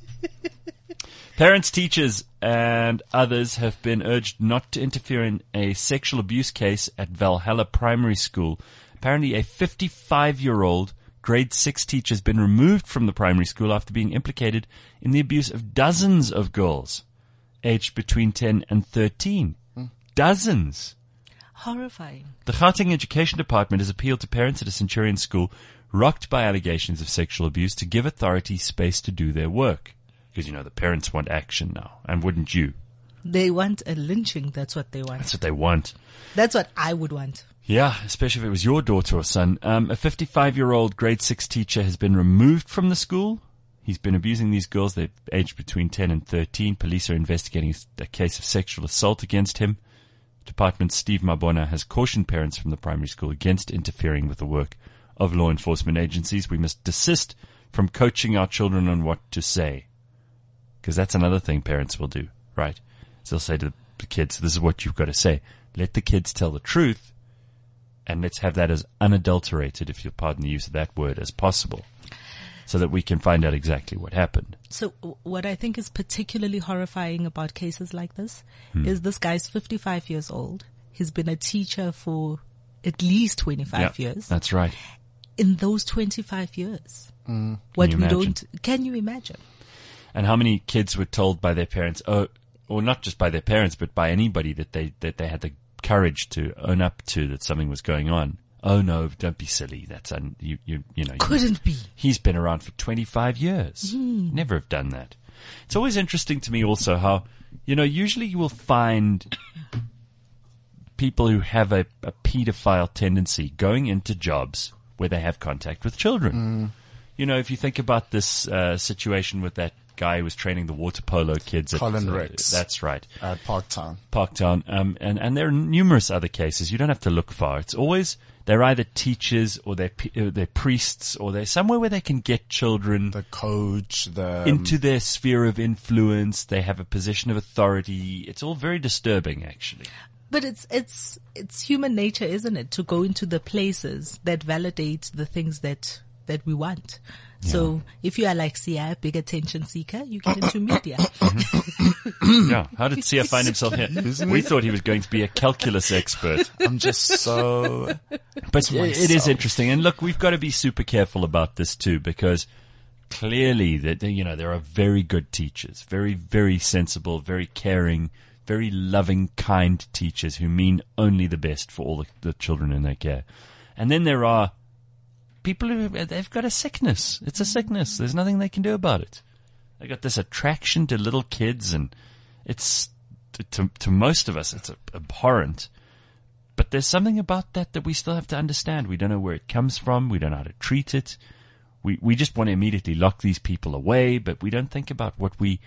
Speaker 2: Parents, teachers, and others have been urged not to interfere in a sexual abuse case at Valhalla Primary School. Apparently, a 55-year-old grade 6 teacher has been removed from the primary school after being implicated in the abuse of dozens of girls aged between 10 and 13. Dozens.
Speaker 4: Horrifying.
Speaker 2: The Gauteng Education Department has appealed to parents at a Centurion school rocked by allegations of sexual abuse to give authorities space to do their work. Because, you know, the parents want action now. And wouldn't you?
Speaker 4: They want a lynching. That's what they want.
Speaker 2: That's what they want.
Speaker 4: That's what I would want.
Speaker 2: Yeah, especially if it was your daughter or son. A 55-year-old grade 6 teacher has been removed from the school. He's been abusing these girls. They're aged between 10 and 13. Police are investigating a case of sexual assault against him. Department Steve Mabona has cautioned parents from the primary school against interfering with the work of law enforcement agencies. We must desist from coaching our children on what to say. Because that's another thing parents will do, right? So they'll say to the kids, this is what you've got to say. Let the kids tell the truth, and let's have that as unadulterated, if you'll pardon the use of that word, as possible, so that we can find out exactly what happened.
Speaker 4: So what I think is particularly horrifying about cases like this is this guy's 55 years old. He's been a teacher for at least 25 years.
Speaker 2: That's right.
Speaker 4: In those 25 years,
Speaker 2: Can you imagine? And how many kids were told by their parents, or not just by their parents, but by anybody that they had the courage to own up to that something was going on. Oh no, don't be silly. That's you know.
Speaker 4: Couldn't be.
Speaker 2: He's been around for 25 years. Never have done that. It's always interesting to me also how, you know, usually you will find people who have a pedophile tendency going into jobs where they have contact with children. You know, if you think about this situation with that guy who was training the water polo kids at
Speaker 3: Colin Rex.
Speaker 2: That's right.
Speaker 3: At Parktown.
Speaker 2: And there are numerous other cases. You don't have to look far. It's always, they're either teachers or they're priests or they're somewhere where they can get children.
Speaker 3: The coach,
Speaker 2: into their sphere of influence. They have a position of authority. It's all very disturbing, actually.
Speaker 4: But it's human nature, isn't it? To go into the places that validate the things that that we want. So if you are like Sia, a big attention seeker, you get into media.
Speaker 2: Yeah. How did Sia find himself here? We thought he was going to be a calculus expert.
Speaker 3: I'm just so...
Speaker 2: But it is interesting. And look, we've got to be super careful about this too, because clearly there are very good teachers, very, very sensible, very caring, very loving, kind teachers who mean only the best for all the children in their care. And then there are people they've got a sickness. It's a sickness. There's nothing they can do about it. They got this attraction to little kids, and it's to most of us it's abhorrent. But there's something about that we still have to understand. We don't know where it comes from. We don't know how to treat it. We just want to immediately lock these people away, but we don't think about what we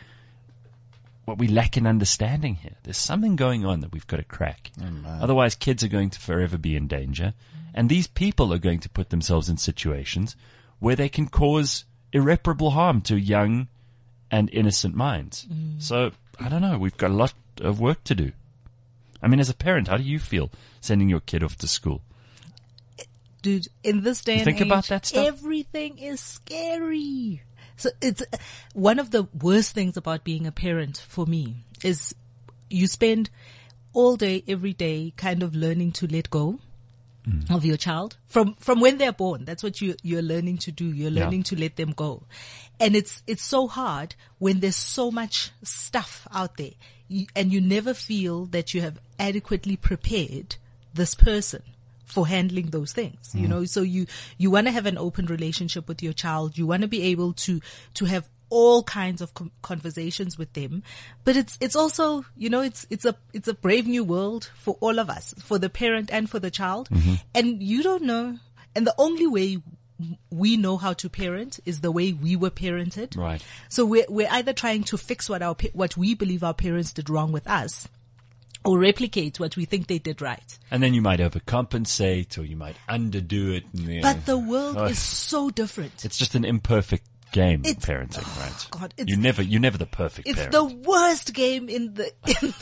Speaker 2: lack in understanding here. There's something going on that we've got to crack. Otherwise, kids are going to forever be in danger. And these people are going to put themselves in situations where they can cause irreparable harm to young and innocent minds. So, I don't know. We've got a lot of work to do. I mean, as a parent, how do you feel sending your kid off to school?
Speaker 4: Dude, in this day and
Speaker 2: think
Speaker 4: age,
Speaker 2: about that stuff?
Speaker 4: Everything is scary. So it's one of the worst things about being a parent for me is you spend all day, every day kind of learning to let go of your child from when they're born. That's what you're learning to do. You're learning to let them go. And it's so hard when there's so much stuff out there and you never feel that you have adequately prepared this person for handling those things, you know. So you want to have an open relationship with your child. You want to be able to have all kinds of conversations with them, but it's also, you know, it's a brave new world for all of us, for the parent and for the child. And you don't know, and the only way we know how to parent is the way we were parented.
Speaker 2: Right.
Speaker 4: So we're either trying to fix what we believe our parents did wrong with us, or replicate what we think they did right.
Speaker 2: And then you might overcompensate, or you might underdo it.
Speaker 4: But the world is so different.
Speaker 2: It's just an imperfect game, parenting, right?
Speaker 4: God,
Speaker 2: you're never the perfect
Speaker 4: it's
Speaker 2: parent.
Speaker 4: the worst game in the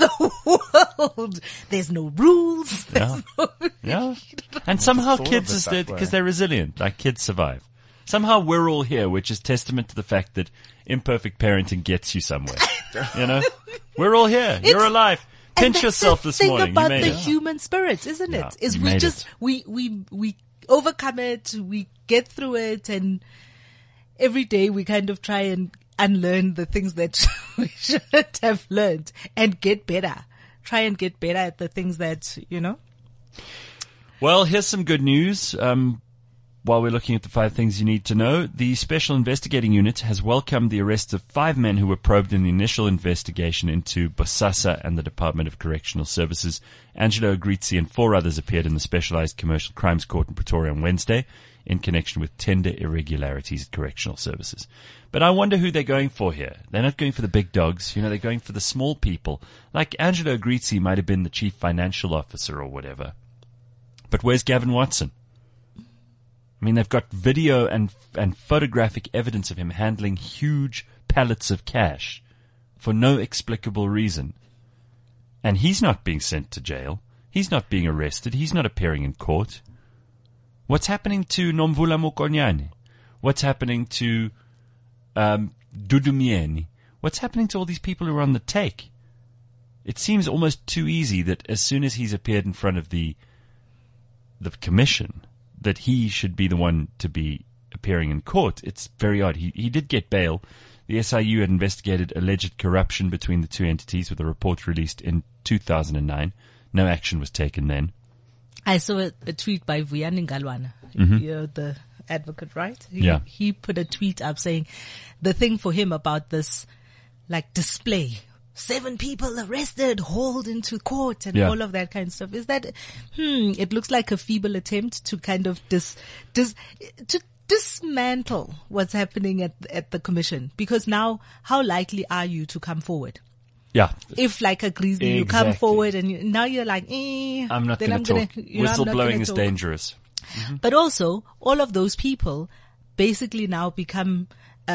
Speaker 4: world. There's no rules.
Speaker 2: Yeah. And somehow
Speaker 3: thought of
Speaker 2: kids,
Speaker 3: it that
Speaker 2: because
Speaker 3: way.
Speaker 2: they're resilient, like kids survive. Somehow we're all here, which is testament to the fact that imperfect parenting gets you somewhere. You know? We're all here. You're alive. Pinch yourself this morning.
Speaker 4: That's the
Speaker 2: You
Speaker 4: thing
Speaker 2: made
Speaker 4: about the
Speaker 2: it.
Speaker 4: human spirit, isn't
Speaker 2: Yeah,
Speaker 4: it? Is
Speaker 2: you
Speaker 4: we
Speaker 2: made
Speaker 4: just, we overcome it, we get through it, and every day we kind of try and unlearn the things that we shouldn't have learned and get better. Try and get better at the things that, you know.
Speaker 2: Well, here's some good news. While we're looking at the 5 things you need to know, the Special Investigating Unit has welcomed the arrests of 5 men who were probed in the initial investigation into Bosasa and the Department of Correctional Services. Angelo Ogrizzi and 4 others appeared in the Specialized Commercial Crimes Court in Pretoria on Wednesday in connection with tender irregularities at correctional services. But I wonder who they're going for here. They're not going for the big dogs. You know, they're going for the small people. Like Angelo Ogrizzi might have been the chief financial officer or whatever. But where's Gavin Watson? I mean, they've got video and photographic evidence of him handling huge pallets of cash for no explicable reason. And he's not being sent to jail. He's not being arrested. He's not appearing in court. What's happening to Nomvula Mokonyane? What's happening to Dudumieni? What's happening to all these people who are on the take? It seems almost too easy that as soon as he's appeared in front of the commission, that he should be the one to be appearing in court. It's very odd. He did get bail. The SIU had investigated alleged corruption between the 2 entities with a report released in 2009. No action was taken then.
Speaker 4: I saw a tweet by Vuyani Ngalwana, you know, the advocate, right? He put a tweet up saying the thing for him about this, like, display, 7 people arrested, hauled into court and all of that kind of stuff, is that, it looks like a feeble attempt to kind of to dismantle what's happening at the commission. Because now, how likely are you to come forward?
Speaker 2: Yeah.
Speaker 4: If like a Grizzly, you come forward and now you're like,
Speaker 2: I'm not going to talk. Whistleblowing is dangerous.
Speaker 4: But also, all of those people basically now become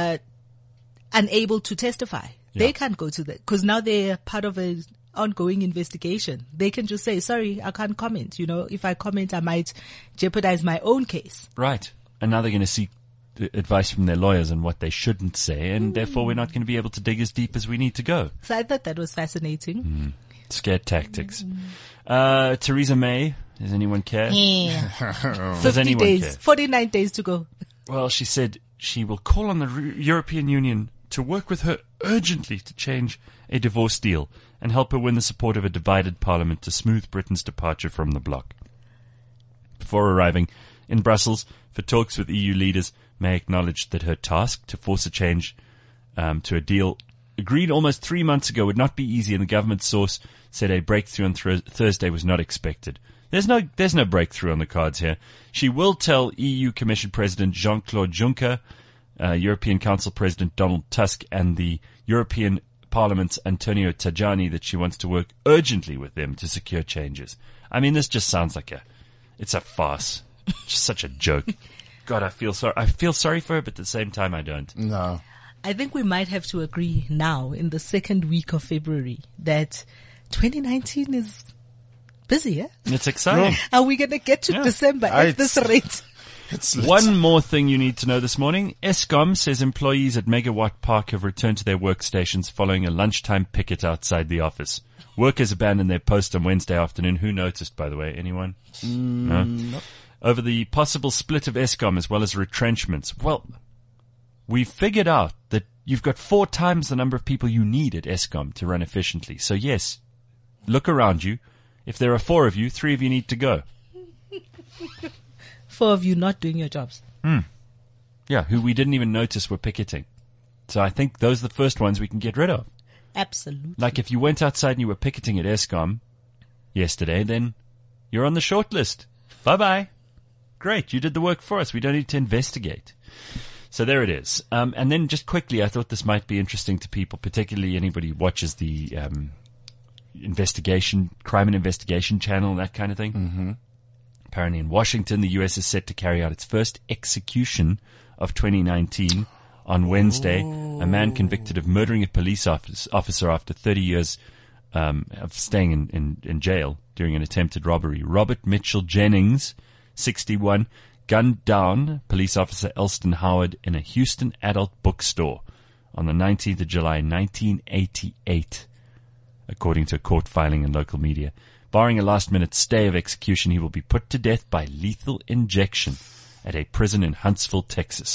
Speaker 4: unable to testify.
Speaker 2: Yeah.
Speaker 4: They can't go to that because now they're part of an ongoing investigation. They can just say, sorry, I can't comment. You know, if I comment, I might jeopardize my own case.
Speaker 2: Right. And now they're going to seek advice from their lawyers on what they shouldn't say, and therefore we're not going to be able to dig as deep as we need to go.
Speaker 4: So I thought that was fascinating.
Speaker 2: Scared tactics. Theresa May, does anyone care?
Speaker 4: Yeah.
Speaker 2: Does
Speaker 4: 50
Speaker 2: anyone
Speaker 4: days,
Speaker 2: care?
Speaker 4: 49 days to go.
Speaker 2: Well, she said she will call on the European Union to work with her urgently to change a divorce deal and help her win the support of a divided parliament to smooth Britain's departure from the bloc. Before arriving in Brussels for talks with EU leaders, May acknowledged that her task to force a change to a deal agreed almost 3 months ago would not be easy, and the government source said a breakthrough on Thursday was not expected. There's no breakthrough on the cards here. She will tell EU Commission President Jean-Claude Juncker, European Council President Donald Tusk, and the European Parliament's Antonio Tajani that she wants to work urgently with them to secure changes. I mean, this just sounds like it's a farce. Just such a joke. God, I feel sorry for her, but at the same time I don't.
Speaker 3: No.
Speaker 4: I think we might have to agree now in the second week of February that 2019 is busy, eh?
Speaker 2: It's exciting.
Speaker 4: Are we going to get to December at this rate?
Speaker 2: One more thing you need to know this morning. Eskom says employees at Megawatt Park have returned to their workstations following a lunchtime picket outside the office. Workers abandoned their post on Wednesday afternoon. Who noticed, by the way? Anyone? No? Over the possible split of Eskom as well as retrenchments. Well, we figured out that you've got 4 times the number of people you need at Eskom to run efficiently. So yes, look around you. If there are 4 of you, 3 of you need to go.
Speaker 4: 4 of you not doing your jobs.
Speaker 2: Yeah, who we didn't even notice were picketing. So I think those are the first ones we can get rid of.
Speaker 4: Absolutely.
Speaker 2: Like if you went outside and you were picketing at Eskom yesterday, then you're on the short list. Bye-bye. Great, you did the work for us. We don't need to investigate. So there it is. And then just quickly, I thought this might be interesting to people, particularly anybody who watches the crime and investigation channel, that kind of thing. Mm-hmm. Apparently in Washington, the U.S. is set to carry out its first execution of 2019 on Wednesday. A man convicted of murdering a police officer after 30 years of staying in jail during an attempted robbery. Robert Mitchell Jennings, 61, gunned down police officer Elston Howard in a Houston adult bookstore on the 19th of July, 1988, according to a court filing in local media. Barring a last-minute stay of execution, he will be put to death by lethal injection at a prison in Huntsville, Texas.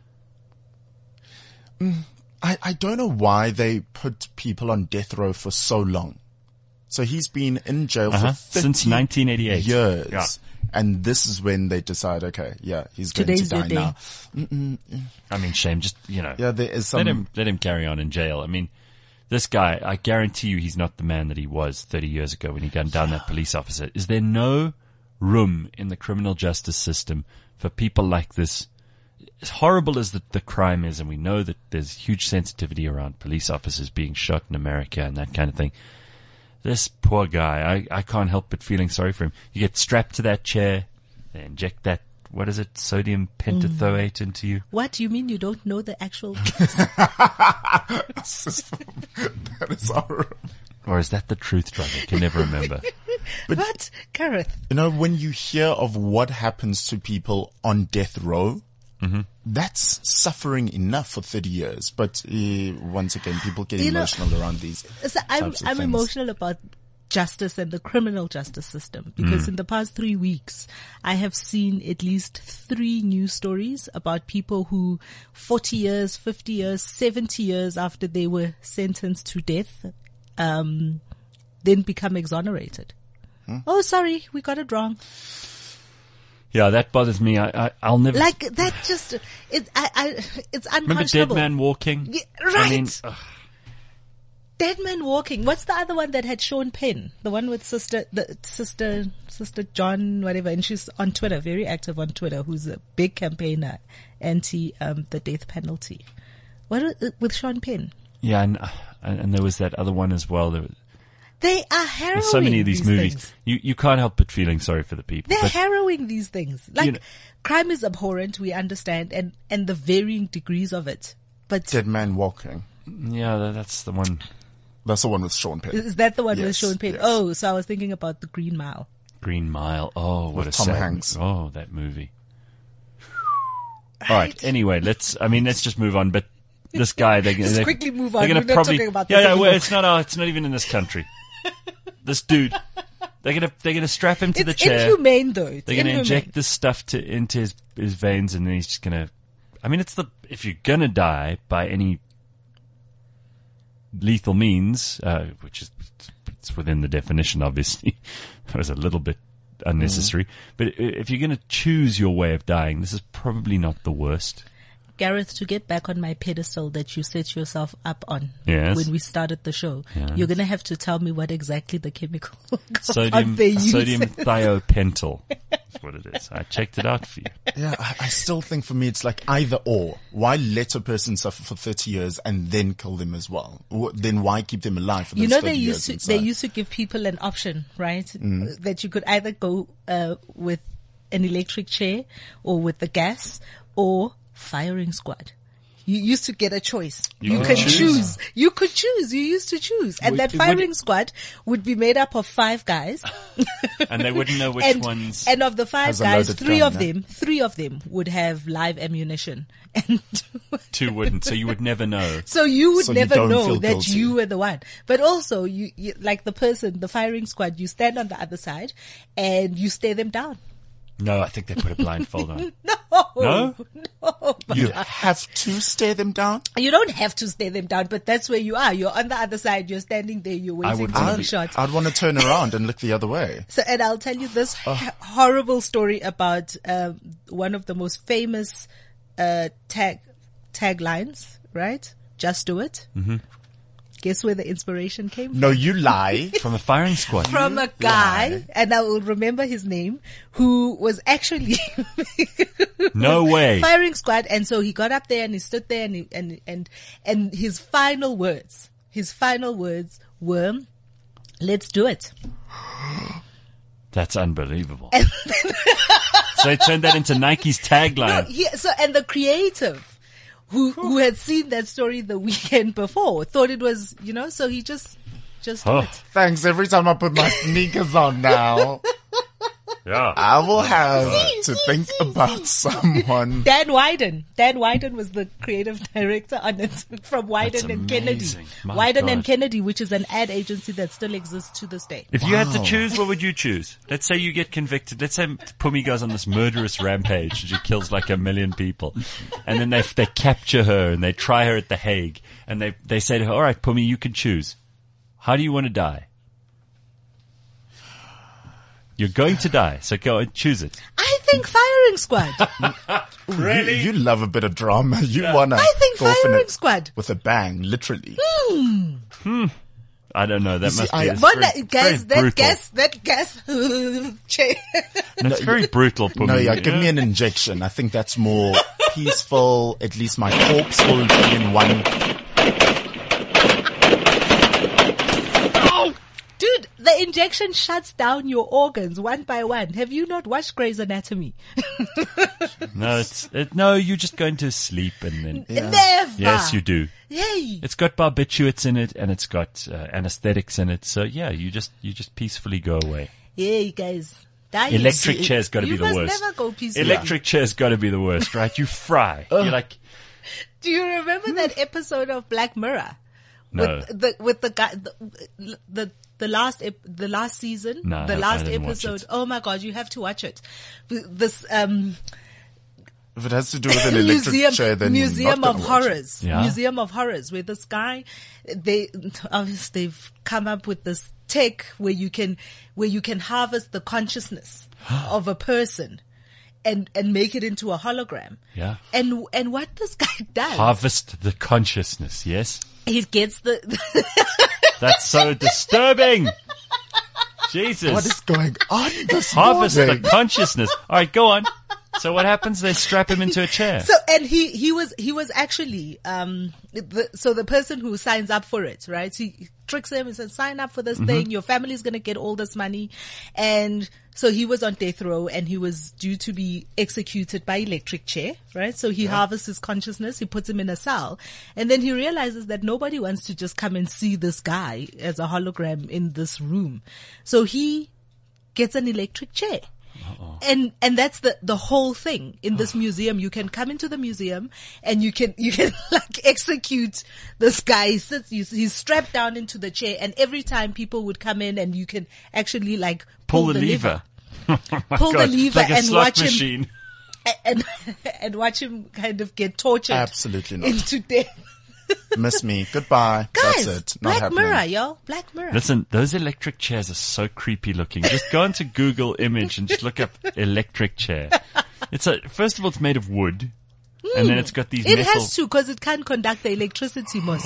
Speaker 3: I don't know why they put people on death row for so long. So he's been in jail for 30
Speaker 2: since 1988
Speaker 3: years.
Speaker 2: Yeah.
Speaker 3: And this is when they decide, okay, yeah, he's going
Speaker 4: Today's
Speaker 3: to die
Speaker 4: the day.
Speaker 3: now.
Speaker 2: I mean, shame. Just,
Speaker 3: Yeah, there is some.
Speaker 2: let him carry on in jail. I mean, this guy, I guarantee you he's not the man that he was 30 years ago when he gunned down that police officer. Is there no room in the criminal justice system for people like this? As horrible as the crime is, and we know that there's huge sensitivity around police officers being shot in America and that kind of thing. This poor guy, I can't help but feeling sorry for him. You get strapped to that chair, they inject that, what is it, sodium pentathoate into you.
Speaker 4: What? You mean you don't know the actual...
Speaker 3: That is horrible.
Speaker 2: Or is that the truth drug? I can never remember.
Speaker 4: What? Gareth?
Speaker 3: You know, when you hear of what happens to people on death row, that's suffering enough for 30 years. But once again, people get emotional around these
Speaker 4: So
Speaker 3: types of
Speaker 4: I'm
Speaker 3: things.
Speaker 4: emotional about justice and the criminal justice system because in the past 3 weeks, I have seen at least 3 news stories about people who 40 years, 50 years, 70 years after they were sentenced to death, then become exonerated. Oh, sorry, we got it wrong.
Speaker 2: Yeah, that bothers me. I'll never...
Speaker 4: Like that just, it's unconscionable.
Speaker 2: Remember Dead Man Walking?
Speaker 4: Yeah, right.
Speaker 2: I mean,
Speaker 4: Dead Man Walking. What's the other one that had Sean Penn? The one with sister John, whatever. And she's on Twitter, very active on Twitter, who's a big campaigner anti, the death penalty. What with Sean Penn?
Speaker 2: yeah, and there was that other one as well.
Speaker 4: They are harrowing.
Speaker 2: There's so many of these movies.
Speaker 4: Things.
Speaker 2: You can't help but feeling sorry for the people.
Speaker 4: They're
Speaker 2: But
Speaker 4: harrowing, these things. Like,
Speaker 2: You know-
Speaker 4: crime is abhorrent, we understand, and the varying degrees of it. But
Speaker 3: Dead Man Walking.
Speaker 2: yeah, that's the one.
Speaker 3: That's the one with Sean Penn.
Speaker 4: is that the one with
Speaker 3: Yes,
Speaker 4: Sean Penn?
Speaker 3: yes.
Speaker 4: Oh, so I was thinking about The Green Mile.
Speaker 2: Green Mile. Oh, what
Speaker 3: With
Speaker 2: a
Speaker 3: Tom
Speaker 2: sad
Speaker 3: Hanks.
Speaker 2: Oh, that movie. All right. Anyway, let's just move on. But this guy,
Speaker 4: Just quickly move on.
Speaker 2: They're
Speaker 4: We're
Speaker 2: gonna
Speaker 4: not
Speaker 2: probably,
Speaker 4: talking about
Speaker 2: yeah,
Speaker 4: this
Speaker 2: yeah. Well,
Speaker 4: anymore.
Speaker 2: it's not even in this country. This dude, they're gonna strap him to the
Speaker 4: It's
Speaker 2: chair.
Speaker 4: inhumane, though. It's
Speaker 2: They're gonna
Speaker 4: inhumane.
Speaker 2: inject this stuff into his veins, and then he's just gonna. I mean, if you're gonna die by any lethal means, which is it's within the definition, obviously. That was a little bit unnecessary. But if you're going to choose your way of dying, this is probably not the worst.
Speaker 4: Gareth, to get back on my pedestal that you set yourself up on
Speaker 2: Yes.
Speaker 4: when we started the show,
Speaker 2: Yes.
Speaker 4: you're going to have to tell me what exactly the chemical
Speaker 2: Sodium
Speaker 4: compound they use.
Speaker 2: thiopental. That's what it is. I checked it out for you.
Speaker 3: Yeah, I still think for me it's like either or. Why let a person suffer for 30 years and then kill them as well? Then why keep them alive for those
Speaker 4: You know,
Speaker 3: 30
Speaker 4: they
Speaker 3: years
Speaker 4: used to
Speaker 3: inside?
Speaker 4: give people an option, right? That you could either go with an electric chair or with the gas or firing squad. You used to get a choice. You
Speaker 2: could
Speaker 4: can
Speaker 2: choose.
Speaker 4: choose. You could choose. You used to choose. And that firing squad would be made up of 5 guys.
Speaker 2: And they wouldn't know which ones.
Speaker 4: And of the 5
Speaker 3: Has a
Speaker 4: guys,
Speaker 3: loaded
Speaker 4: 3
Speaker 3: gun,
Speaker 4: of
Speaker 3: yeah?
Speaker 4: them would have live ammunition. And
Speaker 2: 2 wouldn't, so you would never know.
Speaker 4: so you would
Speaker 3: So you
Speaker 4: never
Speaker 3: don't
Speaker 4: know
Speaker 3: feel
Speaker 4: that
Speaker 3: guilty.
Speaker 4: you were the one. But also, you like the firing squad, you stand on the other side and you stare them down.
Speaker 2: No, I think they put a blindfold on.
Speaker 4: No.
Speaker 2: No?
Speaker 4: No.
Speaker 3: You have to stare them down?
Speaker 4: You don't have to stare them down, but that's where you are. You're on the other side. You're standing there. You're waiting
Speaker 2: would
Speaker 4: to
Speaker 2: wanna
Speaker 4: be
Speaker 2: be-
Speaker 4: shot.
Speaker 3: I'd want to turn around and look the other way.
Speaker 4: So, and I'll tell you this horrible story about one of the most famous taglines, right? Just do it. Mm-hmm. Guess where the inspiration came from?
Speaker 3: No, you lie.
Speaker 2: From a firing squad.
Speaker 4: From a guy, and I will remember his name, who was actually
Speaker 2: No way.
Speaker 4: firing squad. And so he got up there and he stood there and his final words were, "Let's do it."
Speaker 2: That's unbelievable. So they turned that into Nike's tagline.
Speaker 4: And the creative who had seen that story the weekend before thought it was, so he just did
Speaker 2: Oh.
Speaker 4: it.
Speaker 3: Thanks. Every time I put my sneakers on now,
Speaker 2: Yeah.
Speaker 3: I will have to think about someone.
Speaker 4: Dan Wyden was the creative director on it from Wyden
Speaker 2: That's
Speaker 4: and Kennedy.
Speaker 2: amazing. My
Speaker 4: Wyden and
Speaker 2: God.
Speaker 4: Kennedy, which is an ad agency that still exists to this day.
Speaker 2: If you had to choose, what would you choose? Let's say you get convicted. Let's say Pumi goes on this murderous rampage and she kills like 1 million people. And then they capture her and they try her at The Hague. And they say to her, all right, Pumi, you can choose. How do you want to die? You're going to die, so go and choose it.
Speaker 4: I think firing squad.
Speaker 2: Really?
Speaker 3: You love a bit of drama. You wanna
Speaker 4: I think
Speaker 3: go off in
Speaker 4: firing
Speaker 3: it
Speaker 4: squad.
Speaker 3: with a bang, literally.
Speaker 2: I don't know. That
Speaker 3: see,
Speaker 2: must be
Speaker 3: I-
Speaker 2: it's
Speaker 4: But
Speaker 2: very-
Speaker 4: guys,
Speaker 2: very
Speaker 4: that gas chair.
Speaker 2: That's very brutal, Pumi.
Speaker 3: No, yeah,
Speaker 2: you
Speaker 3: give
Speaker 2: know?
Speaker 3: me an injection. I think that's more peaceful. At least my corpse will be in one.
Speaker 4: Dude, the injection shuts down your organs one by one. Have you not watched Grey's Anatomy?
Speaker 2: No, you're just going to sleep and then.
Speaker 4: Never.
Speaker 2: Yes, you do.
Speaker 4: Yay.
Speaker 2: It's got barbiturates in it and it's got anesthetics in it. So yeah, you just peacefully go away.
Speaker 4: Yay, guys. Dying.
Speaker 2: Electric chair's got to be the
Speaker 4: You
Speaker 2: worst.
Speaker 4: must never go peacefully.
Speaker 2: Electric chair's got to be the worst, right? You fry. You're like,
Speaker 4: Do you remember that episode of Black Mirror?
Speaker 2: no.
Speaker 4: With the guy, the last season,
Speaker 2: No,
Speaker 4: the
Speaker 2: I
Speaker 4: last
Speaker 2: didn't watch
Speaker 4: episode.
Speaker 2: it.
Speaker 4: Oh my God, you have to watch it. This,
Speaker 3: If it has to do with an electric chair, then
Speaker 4: Museum
Speaker 3: I'm not
Speaker 4: of
Speaker 3: gonna watch it.
Speaker 4: Horrors.
Speaker 2: Yeah.
Speaker 4: Museum of Horrors, where this guy, they've come up with this tech where you can harvest the consciousness of a person and make it into a hologram.
Speaker 2: Yeah.
Speaker 4: And what this guy does,
Speaker 2: Harvest the consciousness, yes?
Speaker 4: he gets the
Speaker 2: That's so disturbing. Jesus.
Speaker 3: What is going on this
Speaker 2: Harvest
Speaker 3: morning?
Speaker 2: the consciousness. All right, go on. So what happens? They strap him into a chair.
Speaker 4: So, and he was actually, the person who signs up for it, right? He tricks him and says, sign up for this thing. Your family's going to get all this money. And so he was on death row and he was due to be executed by electric chair, right? So he harvests his consciousness. He puts him in a cell and then he realizes that nobody wants to just come and see this guy as a hologram in this room. So he gets an electric chair. And that's the whole thing in this museum. You can come into the museum and you can like execute this guy. He's strapped down into the chair, and every time people would come in and you can actually like
Speaker 2: Pull the lever.
Speaker 4: Pull the lever
Speaker 2: like a
Speaker 4: and
Speaker 2: slot
Speaker 4: watch
Speaker 2: machine.
Speaker 4: him and watch him kind of get tortured.
Speaker 3: Absolutely not.
Speaker 4: Into death.
Speaker 3: Miss me. Goodbye.
Speaker 4: Guys,
Speaker 3: That's it. Not
Speaker 4: Black
Speaker 3: happening.
Speaker 4: Mirror, yo. Black Mirror.
Speaker 2: Listen, those electric chairs are so creepy looking. Just go into Google image and just look up electric chair. First of all, it's made of wood. And then it's got these
Speaker 4: It
Speaker 2: metal.
Speaker 4: has to, because it can't conduct the electricity, Moss.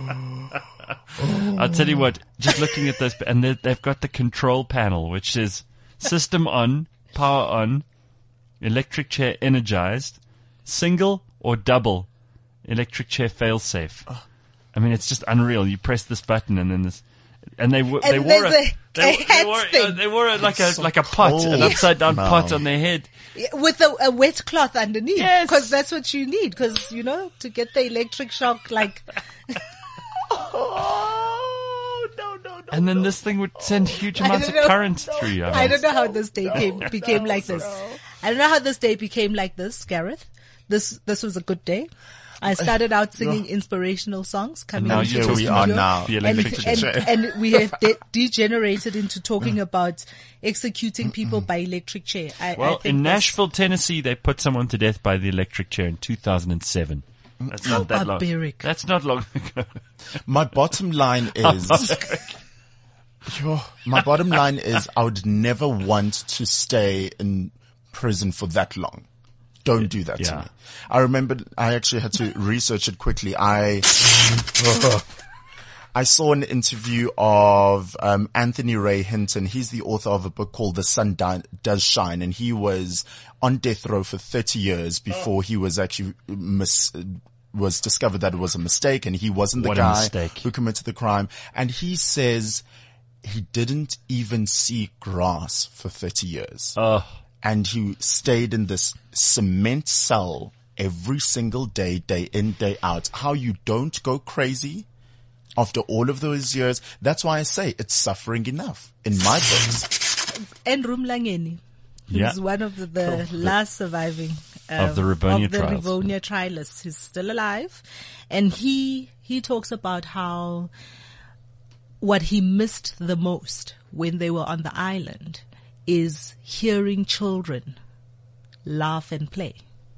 Speaker 2: I'll tell you what, just looking at this, and they've got the control panel, which says system on, power on, electric chair energized, single or double, electric chair fail safe. I mean, it's just unreal. You press this button and then this, and they wore
Speaker 4: thing.
Speaker 2: like a pot, an upside down pot on their head.
Speaker 4: With a wet cloth underneath.
Speaker 2: Yes.
Speaker 4: Because that's what you need. Because, to get the electric shock, like.
Speaker 3: Oh, no.
Speaker 2: And then this thing would send huge amounts of current through you.
Speaker 4: I don't know how this day became like this. I don't know how this day became like this, Gareth. This was a good day. I started out singing inspirational songs coming
Speaker 2: now
Speaker 4: into
Speaker 2: you're
Speaker 4: the
Speaker 3: Here we are
Speaker 4: studio.
Speaker 3: now.
Speaker 2: The electric chair.
Speaker 4: And we have degenerated into talking about executing people by electric chair. I
Speaker 2: Well,
Speaker 4: think
Speaker 2: in
Speaker 4: that's-
Speaker 2: Nashville, Tennessee, they put someone to death by the electric chair in 2007. That's
Speaker 4: How
Speaker 2: not that long.
Speaker 4: barbaric.
Speaker 2: That's not long ago.
Speaker 3: My bottom line is, my bottom line is I would never want to stay in prison for that long. Don't do that to
Speaker 2: Yeah.
Speaker 3: me. I remember I actually had to research it quickly. I saw an interview of Anthony Ray Hinton. He's the author of a book called The Sun Does Shine, and he was on death row for 30 years before he was actually was discovered that it was a mistake, and he wasn't the
Speaker 2: What a
Speaker 3: guy
Speaker 2: mistake.
Speaker 3: who committed the crime. And he says he didn't even see grass for 30 years.
Speaker 2: Oh,
Speaker 3: And he stayed in this cement cell every single day, day in, day out. How you don't go crazy after all of those years. That's why I say it's suffering enough in my books.
Speaker 4: And Rumlangeni, who's
Speaker 2: Yeah.
Speaker 4: one of the last surviving
Speaker 2: Of the Rivonia
Speaker 4: of the
Speaker 2: trials.
Speaker 4: Rivonia trialists. He's still alive, and he talks about how what he missed the most when they were on the island is hearing children laugh and play.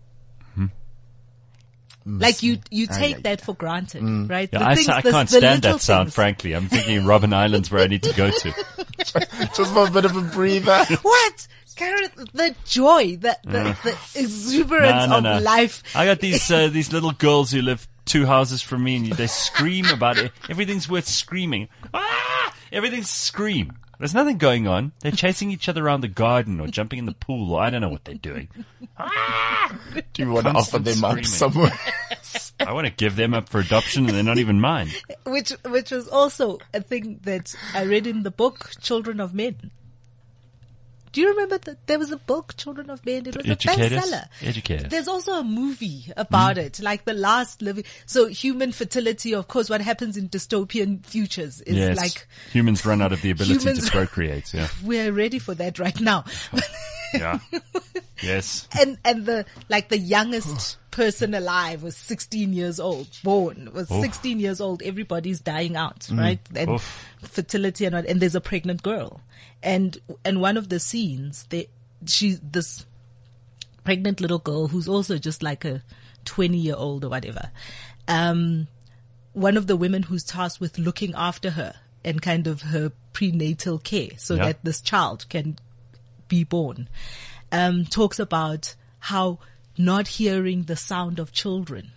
Speaker 4: Like you take that for granted, right?
Speaker 2: yeah, I can't stand that sound, frankly. I'm thinking Robben Island's where I need to go to.
Speaker 3: Just for a bit of a breather.
Speaker 4: What? Gareth, the joy, the exuberance
Speaker 2: No.
Speaker 4: of life.
Speaker 2: I got these little girls who live 2 houses from me, and they scream about it. Everything's worth screaming. Ah! Everything's scream. There's nothing going on. They're chasing each other around the garden or jumping in the pool, or I don't know what they're doing.
Speaker 3: Do you want to offer
Speaker 2: Constant
Speaker 3: them up
Speaker 2: screaming.
Speaker 3: somewhere?
Speaker 2: I want to give them up for adoption, and they're not even mine.
Speaker 4: Which was also a thing that I read in the book, Children of Men. Do you remember that there was a book, Children of Men? It was a bestseller.
Speaker 2: Educators.
Speaker 4: There's also a movie about it, like The Last Living. So human fertility, of course, what happens in dystopian futures is
Speaker 2: Yes.
Speaker 4: like
Speaker 2: Humans run out of the ability
Speaker 4: Humans-
Speaker 2: to procreate. Yeah.
Speaker 4: we're ready for that right now.
Speaker 2: Yeah. Yes.
Speaker 4: and the youngest person alive was 16 years old, born was 16 years old. Everybody's dying out, right? And
Speaker 2: Oof.
Speaker 4: fertility and there's a pregnant girl. And one of the scenes, this pregnant little girl who's also just like a 20-year-old or whatever. One of the women who's tasked with looking after her and kind of her prenatal care so
Speaker 2: Yeah.
Speaker 4: that this child can be born, talks about how not hearing the sound of children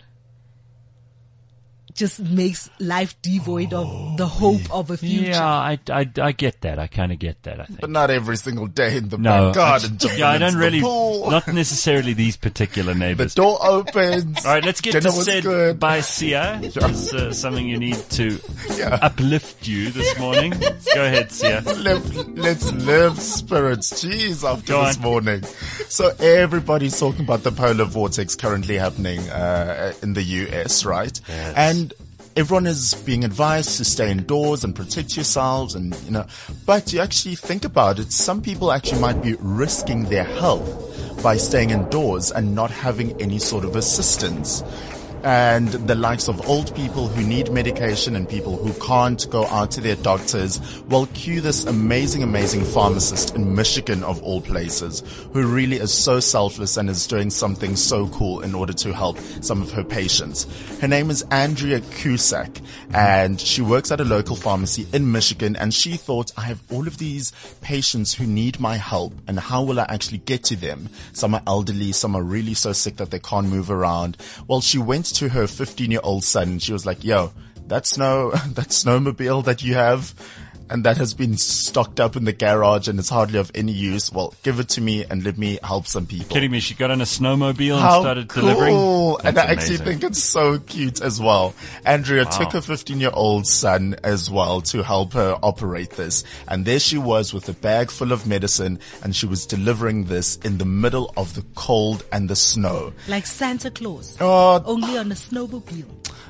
Speaker 4: just makes life devoid of the hope of a future.
Speaker 2: Yeah, I get that. I kind of get that, I think.
Speaker 3: But not every single day in the
Speaker 2: No,
Speaker 3: back garden. jumping
Speaker 2: I
Speaker 3: into
Speaker 2: don't
Speaker 3: the
Speaker 2: really,
Speaker 3: pool.
Speaker 2: not necessarily these particular
Speaker 3: The
Speaker 2: neighbors.
Speaker 3: door opens.
Speaker 2: All right, let's get
Speaker 3: Dinner
Speaker 2: to
Speaker 3: was
Speaker 2: said
Speaker 3: good.
Speaker 2: by Sia. It's something you need to
Speaker 3: Yeah.
Speaker 2: uplift you this morning. Go ahead, Sia.
Speaker 3: Let's live spirits. Jeez, after
Speaker 2: Go
Speaker 3: this
Speaker 2: on.
Speaker 3: morning. So everybody's talking about the polar vortex currently happening in the US, right?
Speaker 2: Yes.
Speaker 3: And everyone is being advised to stay indoors and protect yourselves and, but you actually think about it, some people actually might be risking their health by staying indoors and not having any sort of assistance. And the likes of old people who need medication and people who can't go out to their doctors. Well, cue this amazing, amazing pharmacist in Michigan of all places, who really is so selfless and is doing something so cool in order to help some of her patients. Her name is Andrea Cusack, and she works at a local pharmacy in Michigan, and she thought, I have all of these patients who need my help, and how will I actually get to them? Some are elderly, some are really so sick that they can't move around. Well, she went to her 15-year-old son and she was like, yo, that snowmobile that you have and that has been stocked up in the garage and it's hardly of any use, well, give it to me and let me help some people.
Speaker 2: Kidding me? She got on a snowmobile and
Speaker 3: How
Speaker 2: started
Speaker 3: cool.
Speaker 2: delivering?
Speaker 3: And
Speaker 2: That's
Speaker 3: I actually
Speaker 2: amazing.
Speaker 3: think it's so cute as well. Andrea took her 15-year-old son as well to help her operate this. And there she was with a bag full of medicine, and she was delivering this in the middle of the cold and the snow.
Speaker 4: Like Santa Claus.
Speaker 3: Oh,
Speaker 4: Only on a snowmobile.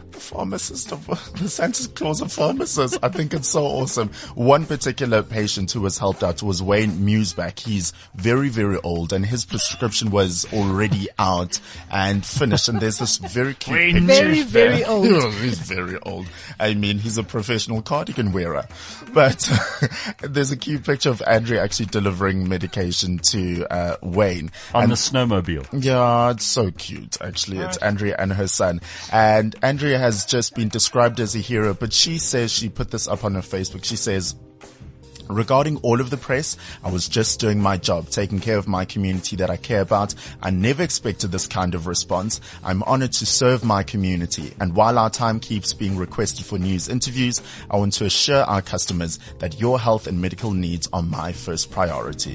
Speaker 3: the Santa Claus of pharmacists. I think it's so awesome. One particular patient who was helped out was Wayne Musback. He's very, very old and his prescription was already out and finished. And there's this very cute picture.
Speaker 4: Very, very old.
Speaker 3: He's very old. I mean, he's a professional cardigan wearer. But there's a cute picture of Andrea actually delivering medication to Wayne.
Speaker 2: On the snowmobile.
Speaker 3: Yeah, it's so cute, actually. It's Andrea and her son. And Andrea has just been described as a hero, but she says, she put this up on her Facebook, she says, regarding all of the press, I was just doing my job, taking care of my community that I care about. I never expected this kind of response. I'm honored to serve my community. And while our time keeps being requested for news interviews, I want to assure our customers that your health and medical needs are my first priority.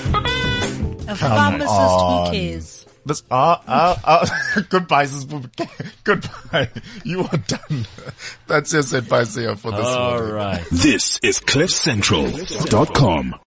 Speaker 4: A pharmacist who cares.
Speaker 3: This, goodbye, goodbye. You are done. That's your advice here for this
Speaker 2: All
Speaker 3: morning.
Speaker 2: right.
Speaker 1: This is CliffCentral.com.